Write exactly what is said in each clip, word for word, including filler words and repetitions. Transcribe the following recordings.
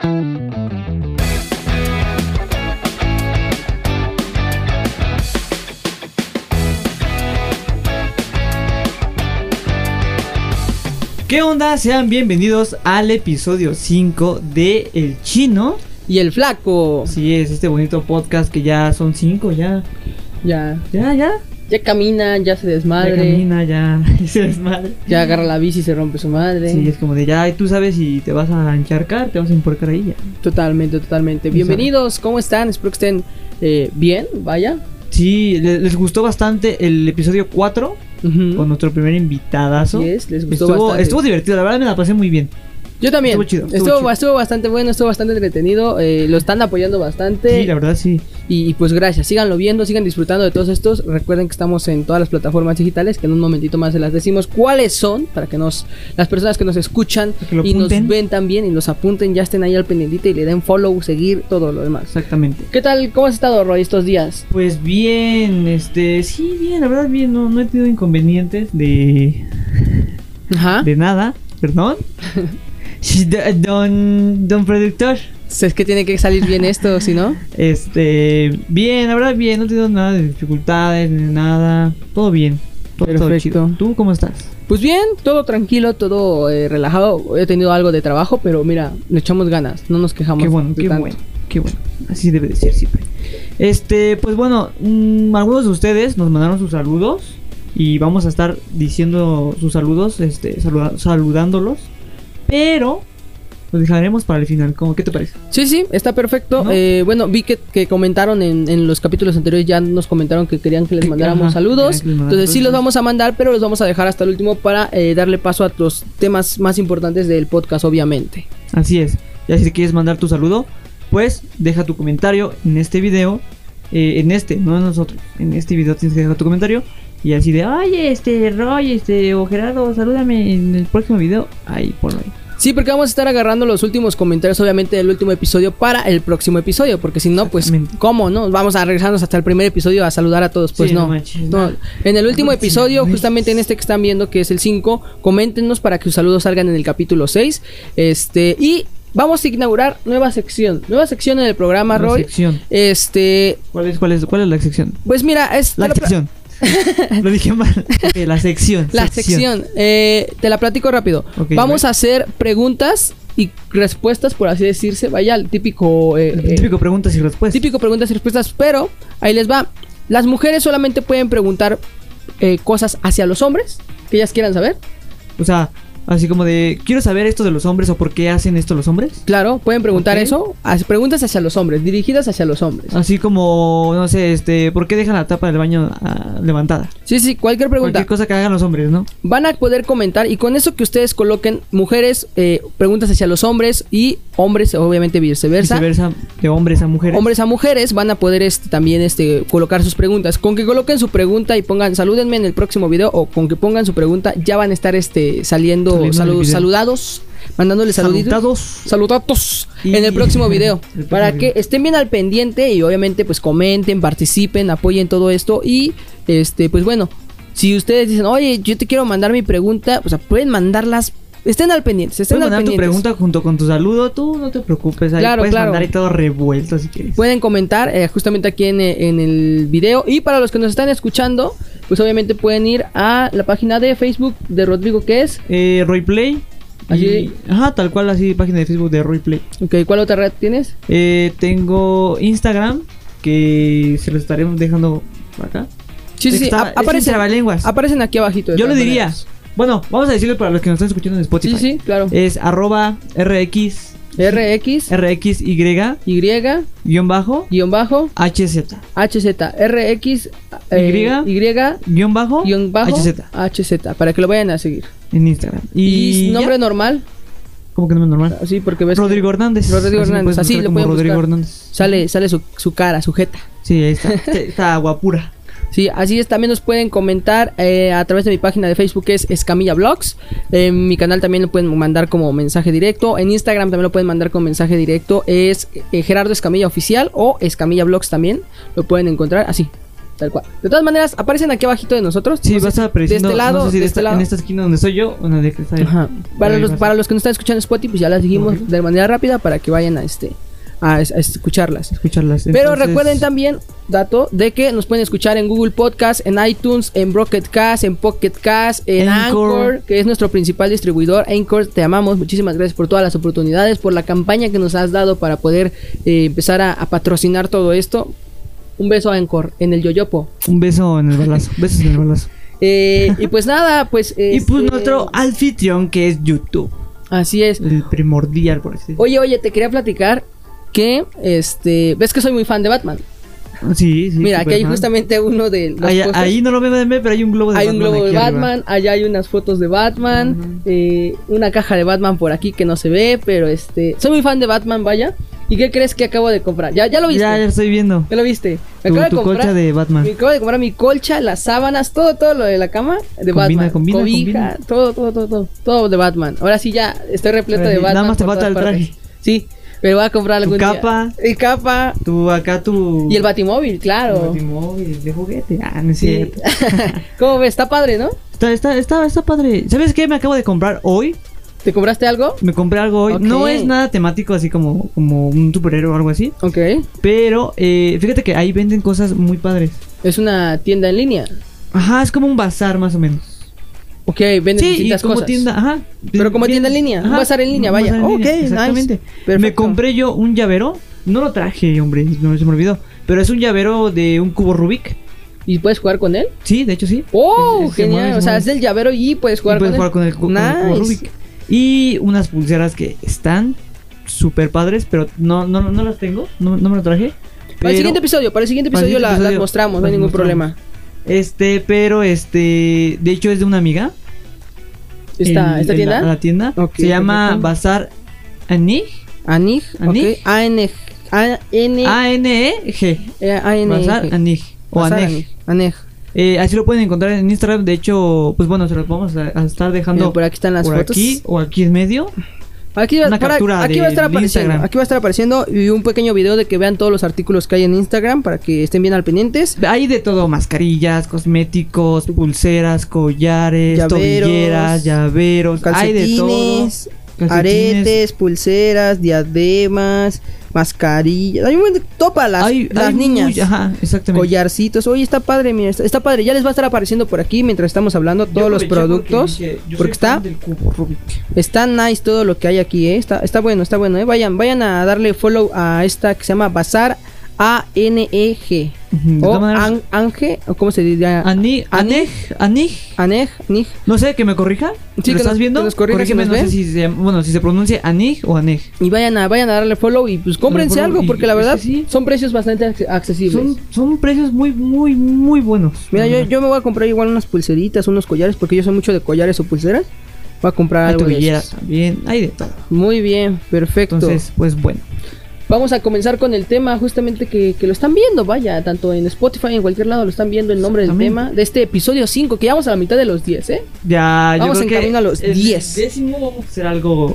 ¿Qué onda? Sean bienvenidos al episodio cinco de El Chino y el Flaco. Sí, es este bonito podcast que ya son cinco, ya. Ya. Ya, ya. Ya camina, ya se desmadre. Ya camina, ya se desmadre. Ya agarra la bici y se rompe su madre. Sí, es como de ya, y tú sabes si te vas a encharcar, te vas a empuercar ahí ya. Totalmente, totalmente. Bienvenidos, ¿cómo están? Espero que estén eh, bien, vaya. Sí, les, les gustó bastante el episodio cuatro. Uh-huh. Con nuestro primer invitadazo. Así es, les gustó estuvo, bastante. Estuvo divertido, la verdad me la pasé muy bien. Yo también. Estuvo chido. Estuvo, estuvo, chido. estuvo bastante bueno, estuvo bastante entretenido. Eh, lo están apoyando bastante. Sí, la verdad sí. Y, y pues gracias, síganlo viendo, sigan disfrutando de todos estos. Recuerden que estamos en todas las plataformas digitales, que en un momentito más se las decimos cuáles son, para que nos las personas que nos escuchan y nos ven también y los apunten, ya estén ahí al pendiente y le den follow, seguir, todo lo demás. Exactamente. ¿Qué tal? ¿Cómo has estado, Roy, estos días? Pues bien, este, sí, bien, la verdad bien, no, no he tenido inconvenientes de... Ajá. De nada, perdón. Don, don productor. Es que tiene que salir bien esto, si no. Este, bien, la verdad bien, no he tenido nada de dificultades, ni nada, todo bien. Todo, Perfecto. Todo chido. ¿Tú cómo estás? Pues bien, todo tranquilo, todo eh, relajado. He tenido algo de trabajo, pero mira, le echamos ganas, no nos quejamos. Qué bueno, qué tanto. bueno, qué bueno. Así debe de ser siempre. Este, pues bueno, mmm, algunos de ustedes nos mandaron sus saludos y vamos a estar diciendo sus saludos, este, saluda- saludándolos. Pero lo dejaremos para el final. ¿Cómo? ¿Qué te parece? Sí, sí, está perfecto. ¿No? Eh, bueno, vi que, que comentaron en, en los capítulos anteriores, ya nos comentaron que querían que les mandáramos Ajá, saludos. Les Entonces sí los vamos a mandar, pero los vamos a dejar hasta el último para eh, darle paso a los temas más importantes del podcast, obviamente. Así es. Ya si quieres mandar tu saludo, pues deja tu comentario en este video. Eh, en este, no en nosotros. En este video tienes que dejar tu comentario. Y así de, oye, este, Roy, este, o Gerardo, salúdame en el próximo video. Ahí, ponlo ahí. Sí, porque vamos a estar agarrando los últimos comentarios, obviamente, del último episodio para el próximo episodio. Porque si no, pues, ¿cómo, no? Vamos a regresarnos hasta el primer episodio a saludar a todos. Pues sí, no. No, manches, no. no. En el último episodio, justamente en este que están viendo, que es el cinco, coméntenos para que sus saludos salgan en el capítulo seis. Este, y vamos a inaugurar nueva sección. Nueva sección en el programa, nueva Roy. Sección. Este. ¿Cuál es, cuál es, cuál es la sección? Pues mira, es. La sección. Lo dije mal. Okay, la sección. La sección. sección. Eh, te la platico rápido. Okay, Vamos right. a hacer preguntas y respuestas, por así decirse. Vaya, el típico. Eh, el típico eh, preguntas y respuestas. Típico preguntas y respuestas. Pero ahí les va. Las mujeres solamente pueden preguntar eh, cosas hacia los hombres que ellas quieran saber. O sea, así como de, quiero saber esto de los hombres o por qué hacen esto los hombres. Claro, pueden preguntar okay. eso. Preguntas hacia los hombres, dirigidas hacia los hombres. Así como, no sé, este, ¿por qué dejan la tapa del baño uh, levantada? Sí, sí, cualquier pregunta. Cualquier cosa que hagan los hombres, ¿no? Van a poder comentar y con eso que ustedes coloquen, mujeres, eh, preguntas hacia los hombres y hombres, obviamente viceversa. Viceversa, de hombres a mujeres. Hombres a mujeres van a poder este, también este, colocar sus preguntas. Con que coloquen su pregunta y pongan, salúdenme en el próximo video, o con que pongan su pregunta, ya van a estar este, saliendo, saliendo salud, saludados, mandándole saluditos, saludatos y... en el próximo video, el próximo para video. Que estén bien al pendiente y obviamente pues comenten, participen, apoyen todo esto y este pues bueno, si ustedes dicen, oye, yo te quiero mandar mi pregunta, o sea, pueden mandarlas. Estén al pendiente, estén pueden al mandar pendiente. Tu pregunta junto con tu saludo, tú no te preocupes, ahí claro, puedes claro. mandar ahí todo revuelto si quieres. Pueden comentar eh, justamente aquí en, en el video. Y para los que nos están escuchando, pues obviamente pueden ir a la página de Facebook de Rodrigo, que es eh, Royplay. Así, y, ajá, tal cual, así, página de Facebook de Royplay. Ok, ¿cuál otra red tienes? Eh, tengo Instagram, que se los estaremos dejando por acá. Sí, sí, está, sí. Aparecen, aparecen aquí abajito. Yo lo diría. Maneras. Bueno, vamos a decirlo para los que nos están escuchando en Spotify. Sí, sí, claro. Es arroba rx rx rxy y guión bajo guión bajo hz hz rx eh, y guión bajo guión bajo hz hz para que lo vayan a seguir en Instagram. Y, ¿Y nombre ya? normal. ¿Cómo que nombre normal? Sí, porque ves Rodrigo Hernández. Rodrigo así Hernández, así lo pueden Rodrigo buscar. Hernández. Sale, sale su, su cara, su jeta. Sí, ahí está. Está guapura. Sí, así es, también nos pueden comentar eh, a través de mi página de Facebook, que es Escamilla Vlogs. En mi canal también lo pueden mandar como mensaje directo. En Instagram también lo pueden mandar como mensaje directo. Es eh, Gerardo Escamilla Oficial o Escamilla Vlogs también. Lo pueden encontrar así. Tal cual. De todas maneras, aparecen aquí abajito de nosotros. Sí, no sé vas a si aparecer. de este lado, no sé si de de este esta, lado. en esta esquina donde estoy yo, una de que está ahí. Ajá. Para Ahí los, vas a- para los que nos están escuchando en Spotify, pues ya las dijimos Ujú. de manera rápida para que vayan a este a, a escucharlas. escucharlas. Pero Entonces, recuerden también, dato, de que nos pueden escuchar en Google Podcast, en iTunes, en Broadcast Cast, en Pocket Cast, en Anchor. Anchor, que es nuestro principal distribuidor. Anchor, te amamos, muchísimas gracias por todas las oportunidades, por la campaña que nos has dado para poder eh, empezar a, a patrocinar todo esto. Un beso a Anchor, en el yoyopo. Un beso en el balazo. Besos en el balazo. Eh, y pues nada, pues... Y pues este, nuestro anfitrión que es YouTube. Así es. El primordial, por así decirlo. Oye, oye, te quería platicar que, este, ves que soy muy fan de Batman. Sí, sí. Mira, aquí hay Superman. justamente uno de los Ahí, pósters. ahí no lo ven, pero hay un globo de Hay Batman. un globo de aquí arriba. Batman, allá hay unas fotos de Batman, Ujú. eh, una caja de Batman por aquí que no se ve, pero este, soy muy fan de Batman, vaya. ¿Y qué crees que acabo de comprar? ¿Ya, ya lo viste? Ya, ya estoy viendo. ¿Ya lo viste? Me Tu, acabo de tu comprar, colcha de Batman. me acabo de comprar mi colcha, las sábanas, todo, todo lo de la cama de Combina, Batman. combina, Cobija, combina. todo, todo, todo, todo, todo de Batman. Ahora sí ya estoy repleto Ahora de sí, Batman. nada más te por falta todas el traje. partes. Sí, me voy a comprar algún día. capa. Y capa. Tu, acá tu. Y el Batimóvil, claro. tu Batimóvil de juguete. Ah, no es Sí. cierto. ¿Cómo ves? Está padre, ¿no? Está, está, está, está padre. ¿Sabes qué me acabo de comprar hoy? ¿Te compraste algo? Me compré algo hoy. Ok. No es nada temático así como, como un superhéroe o algo así. Ok. Pero eh, fíjate que ahí venden cosas muy padres. Es una tienda en línea. Ajá, es como un bazar más o menos. Ok, venden Sí, y distintas como cosas. tienda, ajá. Pero como Bien- tienda en línea, un ajá, bazar en línea, un vaya. bazar en Ok, línea, nice. exactamente. Perfecto. Me compré yo un llavero. No lo traje, hombre, no se me olvidó. Pero es un llavero de un cubo Rubik. ¿Y puedes jugar con él? Sí, de hecho sí. ¡Oh, Es- es- se genial! mueve, se O sea, es mueve. del llavero y puedes jugar Y puedes con jugar él. con el, cu- con el cubo Nice. Rubik. Y unas pulseras que están súper padres, pero no, no, no las tengo, no, no me lo traje. Para el Pero- siguiente episodio, para el siguiente Para el episodio, la- siguiente las episodio mostramos, no hay las ningún mostramos. problema. Este, pero este, de hecho es de una amiga. ¿Esta, En- esta en tienda? La, la tienda. Ok, Se llama perfecto. Bazar Anig. Anig, Anig. ok. A N A N A N E G. eh, A N Bazar Anig. O Bazar Aneg. Anig. Anej. Eh, así lo pueden encontrar en Instagram. De hecho, pues bueno, se los vamos a, a estar dejando Mira, por aquí están las por fotos. aquí o aquí en medio. Aquí, va- Una para- captura aquí va a estar del apareciendo. Instagram. Aquí va a estar apareciendo y un pequeño video de que vean todos los artículos que hay en Instagram para que estén bien al pendientes. Hay de todo, mascarillas, cosméticos, pulseras, collares, Llaveros, tobilleras, llaveros, hay de todo. Calcetines, Calcetines. aretes, pulseras, diademas, mascarillas. Hay un buen de- todo para las, Hay- las hay niñas. muy- ajá, exactamente. Collarcitos. Oye, está padre, mira, está, está padre. Ya les va a estar apareciendo por aquí mientras estamos hablando Yo todos los aproveché productos. Porque, dije, yo porque soy fan está del cubo Rubik. Está nice todo lo que hay aquí, ¿eh? Está, está bueno, está bueno, ¿eh? Vayan, vayan a darle follow a esta que se llama Bazar A N E G. Ujú, de O todas maneras, An- Ange, o cómo se diría. Ani- Anej, Anej. Anej, Anej. No sé, que me corrija. Sí, ¿Lo que estás nos- viendo? que nos corrija si Corrígeme, nos no ve. sé si se, bueno, si se pronuncia Anej o Anej. Y vayan a, vayan a darle follow y pues cómprense follow algo, y- porque la es que verdad sí. son precios bastante ac- accesibles. Son, son precios muy, muy, muy buenos. Mira, yo, Ajá. yo me voy a comprar igual unas pulseritas, unos collares, porque yo soy mucho de collares o pulseras. Voy a comprar Hay algo de tobilleras esos. también, hay de todo. Muy bien, perfecto. Entonces, pues bueno. Vamos a comenzar con el tema justamente que, que lo están viendo, vaya, tanto en Spotify, en cualquier lado lo están viendo el nombre del Exactamente. tema de este episodio cinco, que ya vamos a la mitad de los diez, ¿eh? Ya, Vamos yo en creo camino que a los el diez. décimo vamos a hacer algo,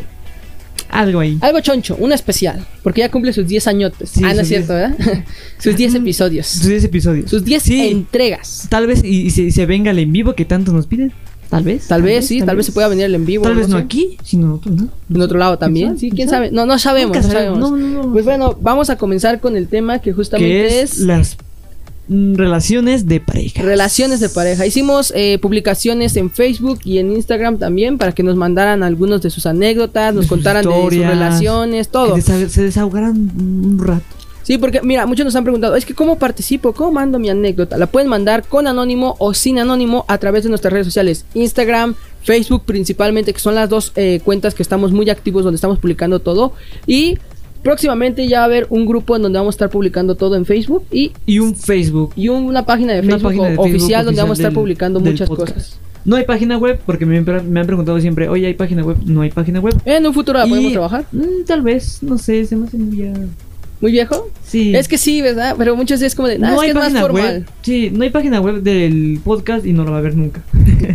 algo ahí. Algo choncho, un especial, porque ya cumple sus diez añotes. Sí, ah, no es sus cierto, ¿verdad? sus diez episodios. Sus diez episodios. Sus diez Sí, entregas. tal vez y, y se, y se venga el en vivo que tanto nos piden. Tal vez. Tal vez, sí, tal vez se pueda venir el en vivo. Tal vez no sé. aquí, sino en otro, ¿no? En otro lado también, sí, quién sabe. No, no sabemos, Nunca no sabemos. sabemos. No, no, no. Pues bueno, vamos a comenzar con el tema que justamente Que es, es las mm, relaciones de pareja. relaciones de pareja. Hicimos eh, publicaciones en Facebook y en Instagram también para que nos mandaran algunos de sus anécdotas, nos De sus contaran de sus historias, relaciones, todo. Que desa- se desahogaran un rato. Sí, porque mira, muchos nos han preguntado, es que ¿cómo participo? ¿Cómo mando mi anécdota? La pueden mandar con anónimo o sin anónimo a través de nuestras redes sociales, Instagram, Facebook principalmente, que son las dos eh, cuentas que estamos muy activos, donde estamos publicando todo. Y próximamente ya va a haber un grupo en donde vamos a estar publicando todo en Facebook y, Y un Facebook. y un- una página de Una Facebook, página de o- Facebook oficial donde vamos a estar del- publicando del muchas podcast. cosas. No hay página web, porque me, han- me han preguntado siempre, oye, ¿hay página web? No hay página web. En un futuro la Y, podemos trabajar. mm, tal vez, no sé, se me hace muy ya... ¿Muy viejo? Sí. Es que sí, ¿verdad? Pero muchas veces como de, "Nah, no es hay que es más página formal. web. Sí, no hay página web del podcast y no lo va a haber nunca.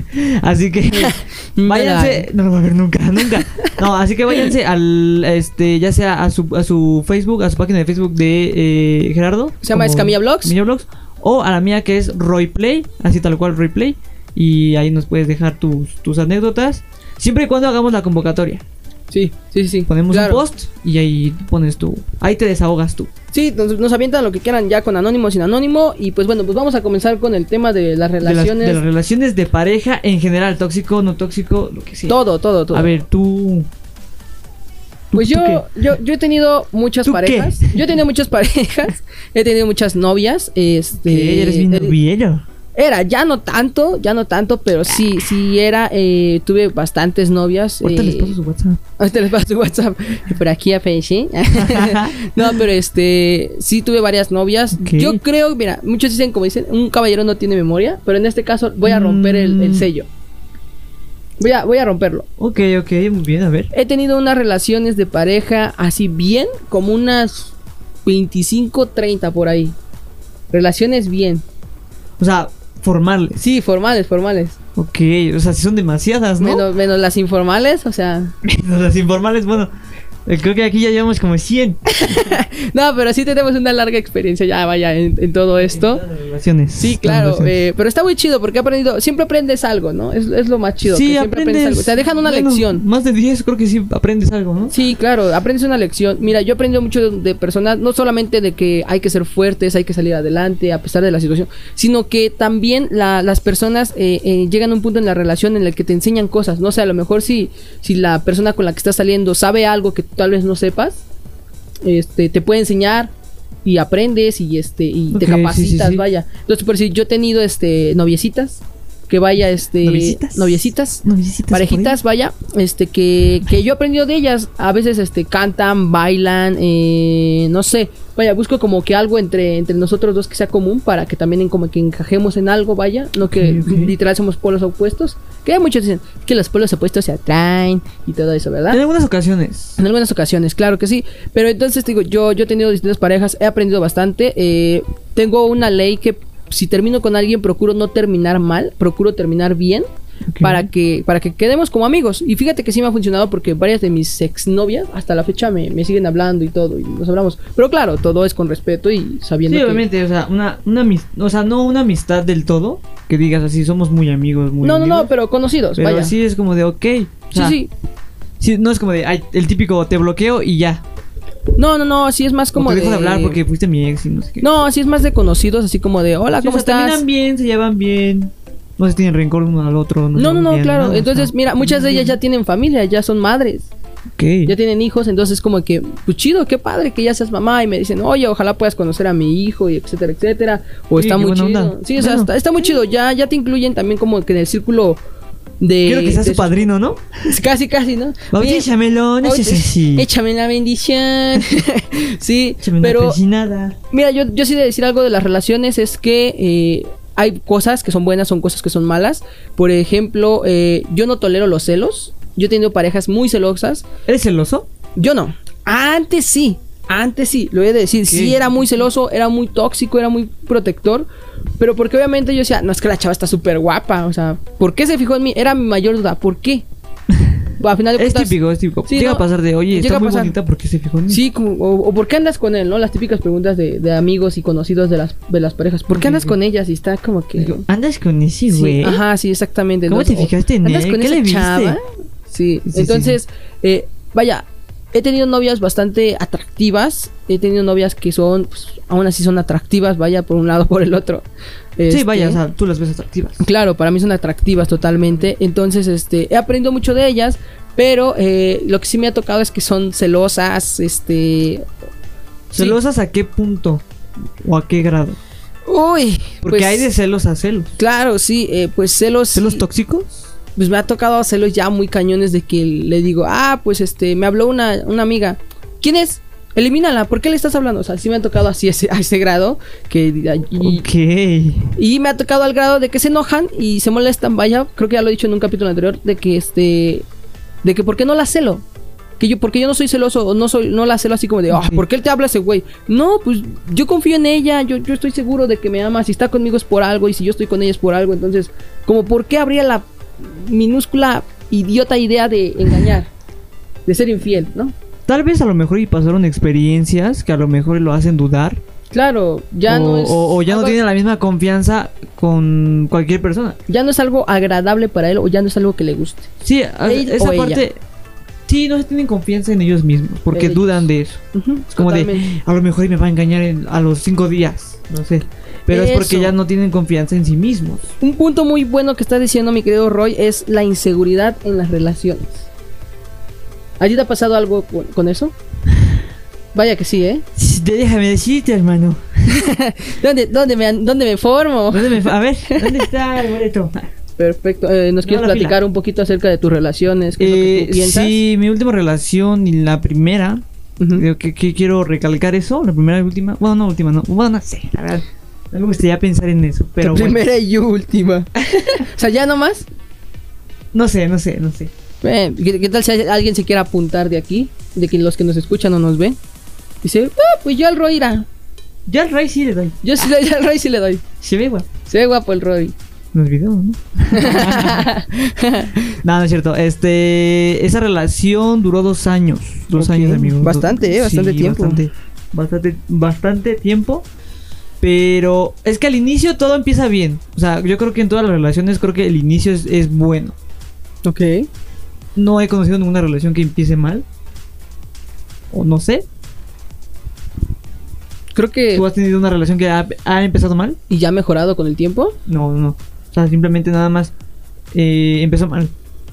Así que váyanse, no lo va a ver nunca, nunca. No, así que váyanse al este ya sea a su a su Facebook, a su página de Facebook de eh, Gerardo, Se llama como Escamilla Blogs. Escamilla Blogs, o a la mía que es Royplay, así tal cual Royplay. Y ahí nos puedes dejar tus, tus anécdotas, siempre y cuando hagamos la convocatoria. Sí, sí, sí. Ponemos claro. un post y ahí pones tú, ahí te desahogas tú. Sí, nos, nos avientan lo que quieran ya con anónimo, sin anónimo. Y pues bueno, pues vamos a comenzar con el tema de las relaciones. De las, de las relaciones de pareja en general, tóxico, no tóxico, lo que sea. Todo, todo, todo. A ver, tú... ¿tú Pues tú yo, yo, yo he tenido muchas ¿Tú parejas. qué? Yo he tenido muchas parejas. He tenido muchas novias. Este. ¿Qué? ¿Eres bien eh, noviero? Era, ya no tanto, ya no tanto, pero sí, sí era, eh, tuve bastantes novias. Ahorita eh, les paso su WhatsApp. Ahorita les paso su WhatsApp. Por aquí a Feshi. No, pero este, sí tuve varias novias. Okay. Yo creo, mira, muchos dicen, como dicen, un caballero no tiene memoria, pero en este caso voy a romper el, el sello. Voy a, voy a romperlo. Ok, ok, muy bien, a ver. He tenido unas relaciones de pareja así bien, como unas veinticinco, treinta por ahí. Relaciones bien. O sea, formales. Sí, formales, formales. Ok, o sea, sí son demasiadas, ¿no? Menos, menos las informales, o sea. Las informales, bueno, eh, creo que aquí ya llevamos como cien. No, pero sí tenemos una larga experiencia ya, vaya, en, en todo esto. En relaciones. Sí, claro, eh, pero está muy chido porque he aprendido, siempre aprendes algo, ¿no? Es, es lo más chido. Sí, que siempre aprendes, algo. Te dejan una bueno, lección. Más de diez, creo que sí aprendes algo, ¿no? Sí, claro, aprendes una lección. Mira, yo he aprendido mucho de, de personas, no solamente de que hay que ser fuertes, hay que salir adelante a pesar de la situación, sino que también la, las personas eh, eh, llegan a un punto en la relación en el que te enseñan cosas, no sé, a lo mejor si, si la persona con la que estás saliendo sabe algo que tú tal vez no sepas, este, te puede enseñar y aprendes y este y Okay, te capacitas, sí, sí, sí. vaya. Entonces, por si yo he tenido este noviecitas que vaya este ¿Noviecitas? noviecitas, Noviecitas parejitas, vaya, este que, que yo he aprendido de ellas. A veces este cantan, bailan, eh, no sé, vaya, busco como que algo entre, entre nosotros dos que sea común para que también en, como que encajemos en algo, vaya, no que Ok, ok. literal somos polos opuestos, que muchos dicen que los polos opuestos se atraen y todo eso, ¿verdad? En algunas ocasiones. En algunas ocasiones, claro que sí. Pero entonces te digo, yo, yo he tenido distintas parejas, he aprendido bastante. Eh, tengo una ley que si termino con alguien, procuro no terminar mal, procuro terminar bien. Okay. Para que para que quedemos como amigos. Y fíjate que sí me ha funcionado porque varias de mis exnovias hasta la fecha me, me siguen hablando y todo. Y nos hablamos. Pero claro, todo es con respeto y sabiendo Sí, que... obviamente, o sea, una, una amistad, o sea, no una amistad del todo, que digas así, somos muy amigos, muy No, no, amigos, no, pero conocidos, pero vaya. sí es como de, ok. O sea, Sí, sí. sí, no es como de, ay, el típico te bloqueo y ya. No, no, no, sí es más como O te de... dejo de hablar porque fuiste mi ex y no sé qué. No, así es más de conocidos, así como de, hola, Sí, ¿cómo o sea, estás? terminan bien, se llevan bien. No se tienen rencor uno al otro. No, se no, llevan no, bien, claro. nada, Entonces, o sea, mira, muchas de ellas ya tienen familia, ya son madres. Ok. Ya tienen hijos, entonces como que, pues chido, qué padre que ya seas mamá. Y me dicen, oye, ojalá puedas conocer a mi hijo, y etcétera, etcétera. O Sí, está qué muy buena chido. onda. Sí, o sea, Bueno. está, está muy chido. Ya, ya te incluyen también como que en el círculo de... Quiero que seas de su padrino, ¿no? Casi, casi, ¿no? Bautízamelo, no Oye, seas así. échame la bendición. Sí, Échame una pero... persinada. Mira, yo, yo sí de decir algo de las relaciones es que eh, hay cosas que son buenas, son cosas que son malas. Por ejemplo, eh, yo no tolero los celos. Yo he tenido parejas muy celosas. ¿Eres celoso? Yo no. Antes sí. Antes sí, lo he de decir. ¿Qué? Sí era muy celoso, era muy tóxico, era muy protector. Pero porque obviamente yo decía, no, es que la chava está súper guapa. O sea, ¿por qué se fijó en mí? Era mi mayor duda. ¿Por qué? A final de Es cuentas, típico, es típico. Sí, Llega no, a pasar de, oye, llega está a muy pasar. bonita porque se fijó en mí. Sí, como, o, o ¿por qué andas con él? ¿No? Las típicas preguntas de, de amigos y conocidos de las, de las parejas. ¿Por qué Sí, andas sí. con ellas? Y está como que... Digo, andas con ese Sí, güey. ajá, sí, exactamente. ¿Cómo Entonces, te fijaste en ¿andas él? con ¿Qué esa le viste? chava? Sí, Sí, entonces, eh, vaya, he tenido novias bastante atractivas. He tenido novias que son, pues, aún así son atractivas, vaya, por un lado por el otro. Sí, Este, vaya, o sea, tú las ves atractivas. Claro, para mí son atractivas totalmente. Entonces, este, he aprendido mucho de ellas. Pero eh, lo que sí me ha tocado es que son celosas, este... sí. ¿Celosas a qué punto? ¿O a qué grado? Uy, Porque pues, hay de celos a celos. claro, sí, eh, pues celos... ¿Celos sí, tóxicos? pues me ha tocado celos ya muy cañones de que le digo, ah, pues este, me habló una, una amiga. ¿Quién es? Elimínala, ¿por qué le estás hablando? O sea, sí me ha tocado así ese, a ese grado. Que, y, Ok. y me ha tocado al grado de que se enojan y se molestan, vaya, creo que ya lo he dicho en un capítulo anterior, de que este... de que por qué no la celo. Que yo, porque yo no soy celoso, o no soy, no la celo así como de, ah, Ok. ¿por qué él te habla ese güey? No, pues yo confío en ella, yo, yo estoy seguro de que me ama, si está conmigo es por algo, y si yo estoy con ella es por algo, entonces, como por qué habría la minúscula idiota idea de engañar, de ser infiel, ¿no? Tal vez a lo mejor y pasaron experiencias que a lo mejor lo hacen dudar. Claro, ya o, no es... O, o ya no algo- tiene la misma confianza con cualquier persona. Ya no es algo agradable para él o ya no es algo que le guste. Sí, a- Él esa o ella. parte... Sí, no se tienen confianza en ellos mismos, porque Ellos. dudan de eso. Ujú, Es como totalmente. de, a lo mejor me va a engañar en- a los cinco días, no sé. Pero es porque Eso. ya no tienen confianza en sí mismos. Un punto muy bueno que está diciendo mi querido Roy es la inseguridad en las relaciones. ¿A ti te ha pasado algo con, con eso? Vaya que sí, ¿eh? Déjame decirte, hermano. ¿Dónde, dónde, me, ¿Dónde me formo? ¿Dónde me- a ver, ¿dónde está el boleto? Perfecto. Eh, ¿Nos quieres No, la platicar fila. un poquito acerca de tus relaciones? ¿Qué es lo que Eh, tú piensas? sí, mi última relación y la primera, Ujú. creo que, que quiero recalcar eso, la primera y última. Bueno, no, última, no. Bueno, no sé, la verdad. No me gustaría pensar en eso, pero La bueno. primera y última. O sea, ya nomás. No sé, no sé, no sé. Eh, ¿qué, qué tal si alguien se quiere apuntar de aquí? De que los que nos escuchan o nos ven. Dice, ah, pues yo al Roy irá. Yo al Ray sí le doy. Yo sí le- yo al Roy sí le doy. Se ve guapo. Se ve guapo el Roy. Los videos, ¿no? No, no es cierto. Este, esa relación duró dos años. Dos Ok. años, amigo. Bastante, eh, bastante tiempo. Bastante, bastante, bastante tiempo. Pero es que al inicio todo empieza bien. O sea, yo creo que en todas las relaciones creo que el inicio es, es bueno. Ok. No he conocido ninguna relación que empiece mal. O no sé. Creo que... ¿Tú has tenido una relación que ha, ha empezado mal? ¿Y ya ha mejorado con el tiempo? No, no. O sea, simplemente nada más eh, empezó mal.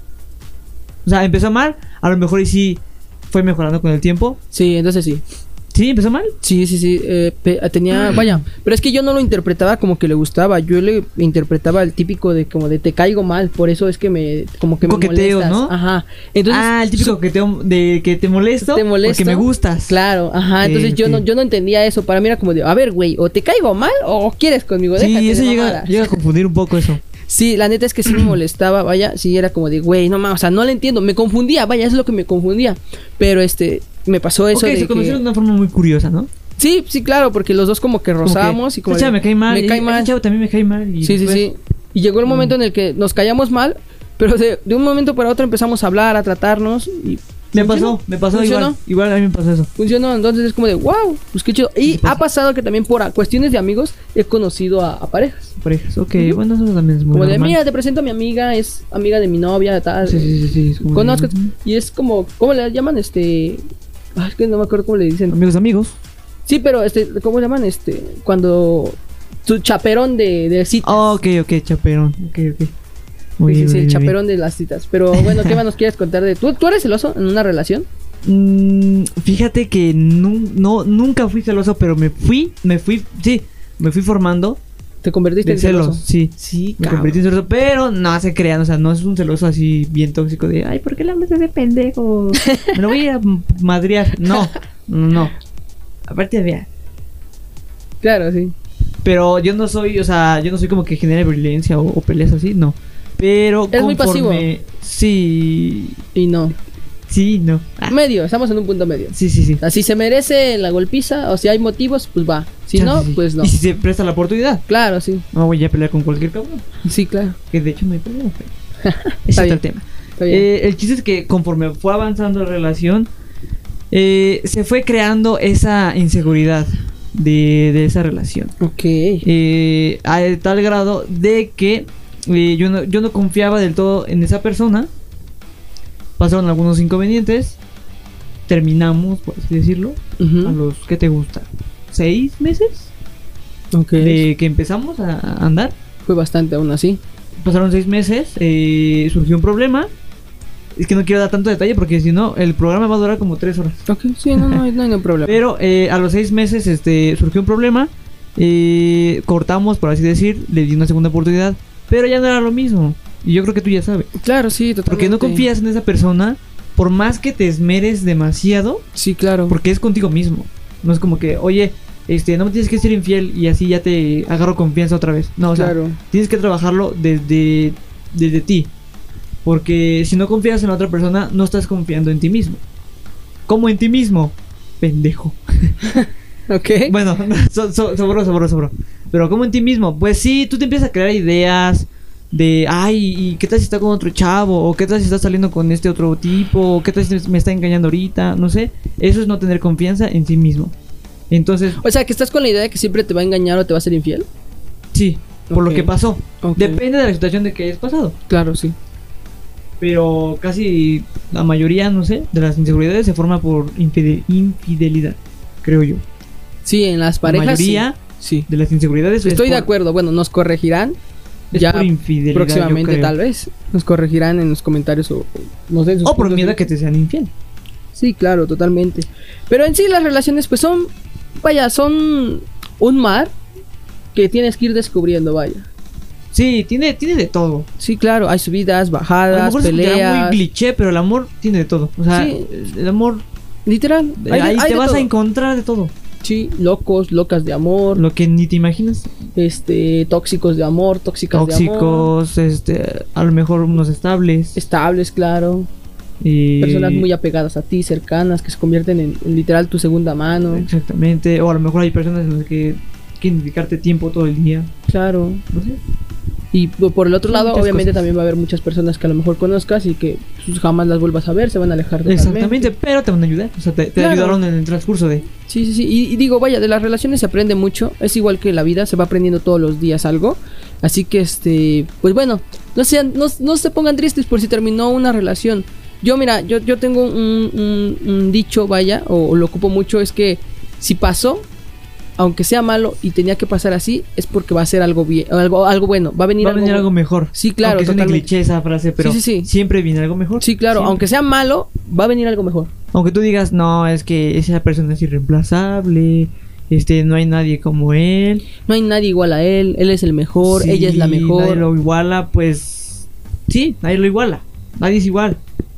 O sea, empezó mal. A lo mejor y sí fue mejorando con el tiempo. Sí, entonces sí. Sí, empezó mal. Sí, sí, sí. eh, pe- tenía... Vaya, pero es que yo no lo interpretaba como que le gustaba. Yo le interpretaba el típico de como de te caigo mal. Por eso es que me... Como que me Coqueteo, molestas. ¿no? Ajá. Entonces, ah, el típico su- que te, de que te molesto. ¿Te molesto? Porque me gustas. Claro, ajá. Ok, Entonces yo ok. no yo no entendía eso. Para mí era como de, a ver, güey, o te caigo mal o quieres conmigo. Sí, Déjate eso de llega, mamadas. llega a confundir un poco eso. Sí, la neta es que sí me molestaba, vaya, sí era como de, güey, no mames, o sea, no le entiendo, me confundía, vaya, eso es lo que me confundía. Pero este, me pasó eso ok, de se que... conocieron de una forma muy curiosa, ¿no? Sí, sí, claro, porque los dos como que Como rozábamos que, y como "Esa de, chava me cae mal. Me y cae ese mal. chavo también me cae mal. Y Sí, sí, después- sí. Y llegó el momento en el que nos callamos mal, pero de, de un momento para otro empezamos a hablar, a tratarnos y... Me funcionó, pasó, me pasó funcionó, igual. Igual a mí me pasó eso. Funcionó, entonces es como de, wow, pues qué chido. Y Sí pasa. ha pasado que también por a- cuestiones de amigos he conocido a, a parejas. Parejas, ok, Ujú. bueno, eso también es muy Como de, normal. mira, te presento a mi amiga, es amiga de mi novia, tal. Sí, sí, sí, sí, es como de- Conozcas. Y es como, ¿cómo le llaman? Este. Ay, es que no me acuerdo cómo le dicen. Amigos, amigos. Sí, pero este, ¿cómo le llaman? Este. Cuando. Tu chaperón de, de citas. Oh, ok, ok, chaperón. Ok, ok. Muy Sí, bien, sí, sí, muy el bien, chaperón de las citas. Pero bueno, ¿qué más nos quieres contar de. ¿Tú, ¿Tú eres celoso en una relación? Mm, fíjate que nu- no, nunca fui celoso, pero me fui, me fui, sí, me fui formando ¿Te convertiste de en celoso? celos, sí. Sí, Me cabrón. convertí en celoso, pero no se crean, o sea, no es un celoso así bien tóxico de, ay, ¿por qué le hablas a ese pendejo? Me lo voy a m- madrear. No, no, no. Aparte, vea. Claro, sí. Pero yo no soy, o sea, yo no soy como que genere violencia o, o peleas así, no. Pero Eres muy pasivo. conforme- Sí, Y no. sí, no. Ah, Medio, estamos en un punto medio. sí, sí, sí. O sea, si se merece la golpiza o si hay motivos, pues va. Si no, Sí, sí. pues no. Y si se presta la oportunidad, Claro, sí. no voy a pelear con cualquier cabrón. Sí, claro. Que de hecho me peleo, pero ese Está es bien. el tema. Está bien. Eh, el chiste es que conforme fue avanzando la relación, eh, se fue creando esa inseguridad de, de esa relación. ok. Eh, a tal grado de que eh, yo, no, yo no confiaba del todo en esa persona. Pasaron algunos inconvenientes. Terminamos, por así decirlo. Ujú. A los, ¿qué te gusta? ¿Seis meses? Ok. De que empezamos a a andar. Fue bastante aún así. Pasaron seis meses, eh, surgió un problema. Es que no quiero dar tanto detalle porque si no, el programa va a durar como tres horas. Ok, sí, no, no, hay- no hay ningún problema. Pero eh, a los seis meses este, surgió un problema. eh, cortamos, por así decir, le di una segunda oportunidad. Pero ya no era lo mismo. Y yo creo que tú ya sabes. Claro, sí, totalmente. Porque no confías en esa persona. Por más que te esmeres demasiado. Sí, claro. Porque es contigo mismo. No es como que, oye, este, no me tienes que ser infiel y así ya te agarro confianza otra vez. No, o sea, Claro. tienes que trabajarlo desde, desde ti. Porque si no confías en la otra persona, no estás confiando en ti mismo. ¿Cómo en ti mismo? Pendejo. Ok. Bueno, so, so- sobró, sobró, sobró. Pero ¿cómo en ti mismo? Pues sí, tú te empiezas a crear ideas de, ay, ¿y qué tal si está con otro chavo? ¿O qué tal si está saliendo con este otro tipo? ¿O qué tal si me está engañando ahorita? No sé. Eso es no tener confianza en sí mismo. Entonces... O sea, que estás con la idea de que siempre te va a engañar o te va a ser infiel. Sí, por Ok. lo que pasó. Okay. Depende de la situación de que hayas pasado. Claro, sí. Pero casi la mayoría, no sé, de las inseguridades se forma por infide- infidelidad, creo yo. Sí, en las La parejas. mayoría Sí. sí. de las inseguridades es Estoy de por- acuerdo. Bueno, nos corregirán. es Ya por infidelidad, próximamente, yo creo. tal vez. Nos corregirán en los comentarios o, o nos den sus O por puntos de miedo a vista. que te sean infiel. Sí, claro, totalmente. Pero en sí las relaciones pues son, vaya, son un mar que tienes que ir descubriendo, vaya. Sí, tiene, tiene de todo. Sí, claro, hay subidas, A lo bajadas, mejor se escuchará peleas. muy cliché, pero el amor tiene de todo. O sea, Sí. el amor, Literal, eh, hay de- ahí hay te de vas todo. a encontrar de todo. Sí, locos, locas de amor, Lo que ni te imaginas. este, tóxicos de amor, tóxicas de amor. Tóxicos, este, a lo mejor unos estables. Estables, claro. Y... Personas muy apegadas a ti, cercanas, que se convierten en, en literal tu segunda mano. Exactamente. O a lo mejor hay personas en las que quieren dedicarte tiempo todo el día. Claro. No sé. Y p- por el otro Son lado, muchas obviamente cosas. también va a haber muchas personas que a lo mejor conozcas y que pues, jamás las vuelvas a ver, se van a alejar totalmente. Exactamente, pero te van a ayudar. O sea, te, te Claro. ayudaron en el transcurso de. Sí, sí, sí. Y, y digo, vaya, de las relaciones se aprende mucho. Es igual que la vida, se va aprendiendo todos los días algo. Así que, este, pues bueno, no sean, no, no se pongan tristes por si terminó una relación. Yo, mira, yo, yo tengo un, un- un dicho, vaya, o, o lo ocupo mucho, es que si pasó, aunque sea malo y tenía que pasar así, es porque va a ser algo bien, algo, algo bueno. Va a venir, Va a venir algo mejor. Sí, claro, Aunque suene totalmente. cliché esa frase, pero Sí, sí, sí. siempre viene algo mejor. Sí, claro, Siempre. aunque sea malo, va a venir algo mejor. Aunque tú digas, no, es que esa persona es irreemplazable. Este, no hay nadie como él. No hay nadie igual a él, él es el mejor, Sí, ella es la Nadie mejor. lo iguala, pues. Sí, nadie lo iguala. Nadie es igual.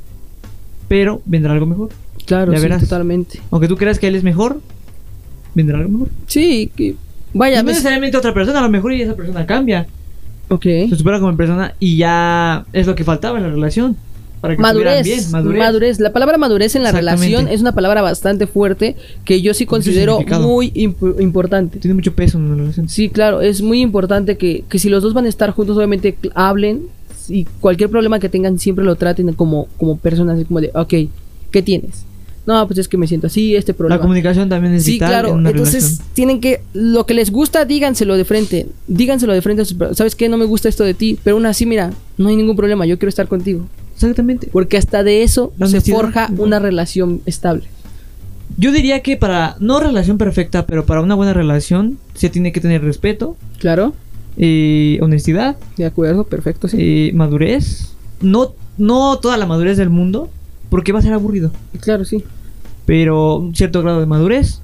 Pero vendrá algo mejor. Claro, Ya sí, verás. totalmente. Aunque tú creas que él es mejor, vendrá algo mejor. Sí, que vaya, Y no ves- necesariamente otra persona, a lo mejor y esa persona cambia. ok. Se supera como persona y ya es lo que faltaba en la relación. Para que estuvieran Madurez, bien, madurez, madurez. La palabra madurez en la Exactamente. relación es una palabra bastante fuerte que yo sí Con mucho considero significado. muy imp- importante. Tiene mucho peso en la relación. Sí, claro, es muy importante que, que si los dos van a estar juntos, obviamente cl- hablen y cualquier problema que tengan siempre lo traten como, como personas, así como de, ok, ¿qué tienes? No, pues es que me siento así, este problema. La comunicación también es Sí, vital claro. en una Entonces relación. tienen que lo que les gusta, díganselo de frente. Díganselo de frente. a sus- ¿Sabes qué? No me gusta esto de ti, pero aún así, mira, no hay ningún problema. Yo quiero estar contigo. Exactamente. Porque hasta de eso La se honestidad, forja igual. una relación estable. Yo diría que para, no relación perfecta, pero para una buena relación se tiene que tener respeto, Claro, eh, honestidad, de acuerdo, perfecto, sí. eh, madurez. No, no toda la madurez del mundo, porque va a ser aburrido. Claro, sí. Pero un cierto grado de madurez.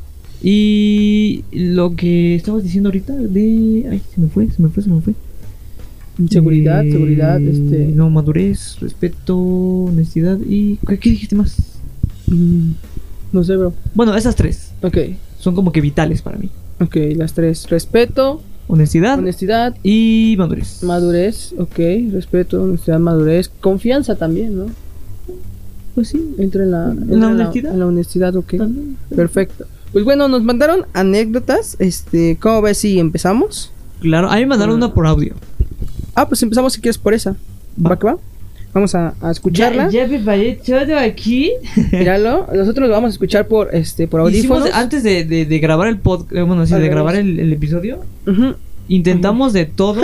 Y lo que estabas diciendo ahorita de... Ay, se me fue, se me fue, se me fue. Seguridad, Eh, seguridad, este. No, madurez, respeto, honestidad y... ¿Qué, qué dijiste más? mm, No sé, bro. Bueno, esas tres Ok, son como que vitales para mí. ok, las tres. Respeto, Honestidad honestidad, y madurez. madurez. Ok, respeto, honestidad, madurez. Confianza también, ¿no? Pues sí. Entra en la, entra la honestidad? En la honestidad, ok. También. Perfecto. Pues bueno, nos mandaron anécdotas. Este, ¿cómo ves si empezamos? Claro, a mí me mandaron una por audio. Ah, pues empezamos si quieres por esa. Va. ¿Va que va? Vamos a, a escucharla. Ya, ya me paré todo aquí. Míralo. Nosotros lo vamos a escuchar por este por Hicimos, audífonos. antes de, de, de grabar el podcast, bueno, sí, Al de revés. grabar el, el episodio, Ujú. intentamos de todo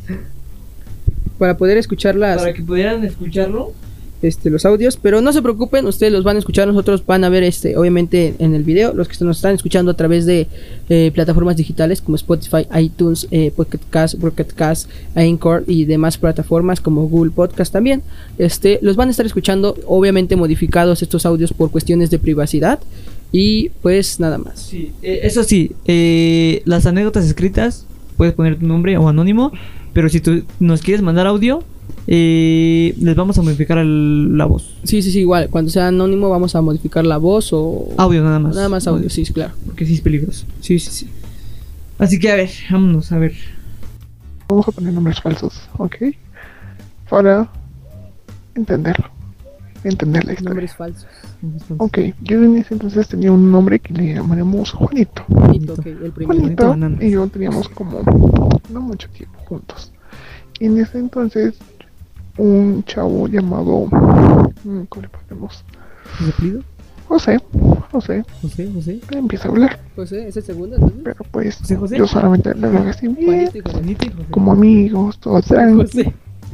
Para poder escuchar las, para que pudieran escucharlo. este, los audios. Pero no se preocupen, ustedes los van a escuchar. Nosotros van a ver este, obviamente, en el video. Los que nos están escuchando a través de eh, plataformas digitales como Spotify, iTunes, eh, Pocket Cast, Pocket Cast, Anchor y demás plataformas como Google Podcast también. Este, los van a estar escuchando, obviamente modificados estos audios por cuestiones de privacidad. Y pues nada más. Sí, eh, eso sí, eh, las anécdotas escritas, puedes poner tu nombre o anónimo, pero si tú nos quieres mandar audio, eh, les vamos a modificar el- la voz. Sí, sí, sí, igual. Cuando sea anónimo vamos a modificar la voz o... Audio nada más. Nada más audio, sí, claro. Porque sí es peligroso. Sí, sí, sí. Así que a ver, vámonos a ver. Vamos a poner nombres falsos, ¿ok? Para entenderlo, entender la historia. Nombres falsos. Ok, yo en ese entonces tenía un nombre que le llamaremos Juanito. Juanito, ok, el primero. Juanito Bananas. y yo teníamos como no mucho tiempo juntos. Y en ese entonces un chavo llamado, mm, ¿cómo le ponemos? ¿Es apellido? José, José, José, José. me empieza a hablar. José, ¿es el segundo entonces? Pero pues José, José. yo solamente le hablaba así bien, Juanito y José. Juanito y José. como amigos, todo tranquilo. José.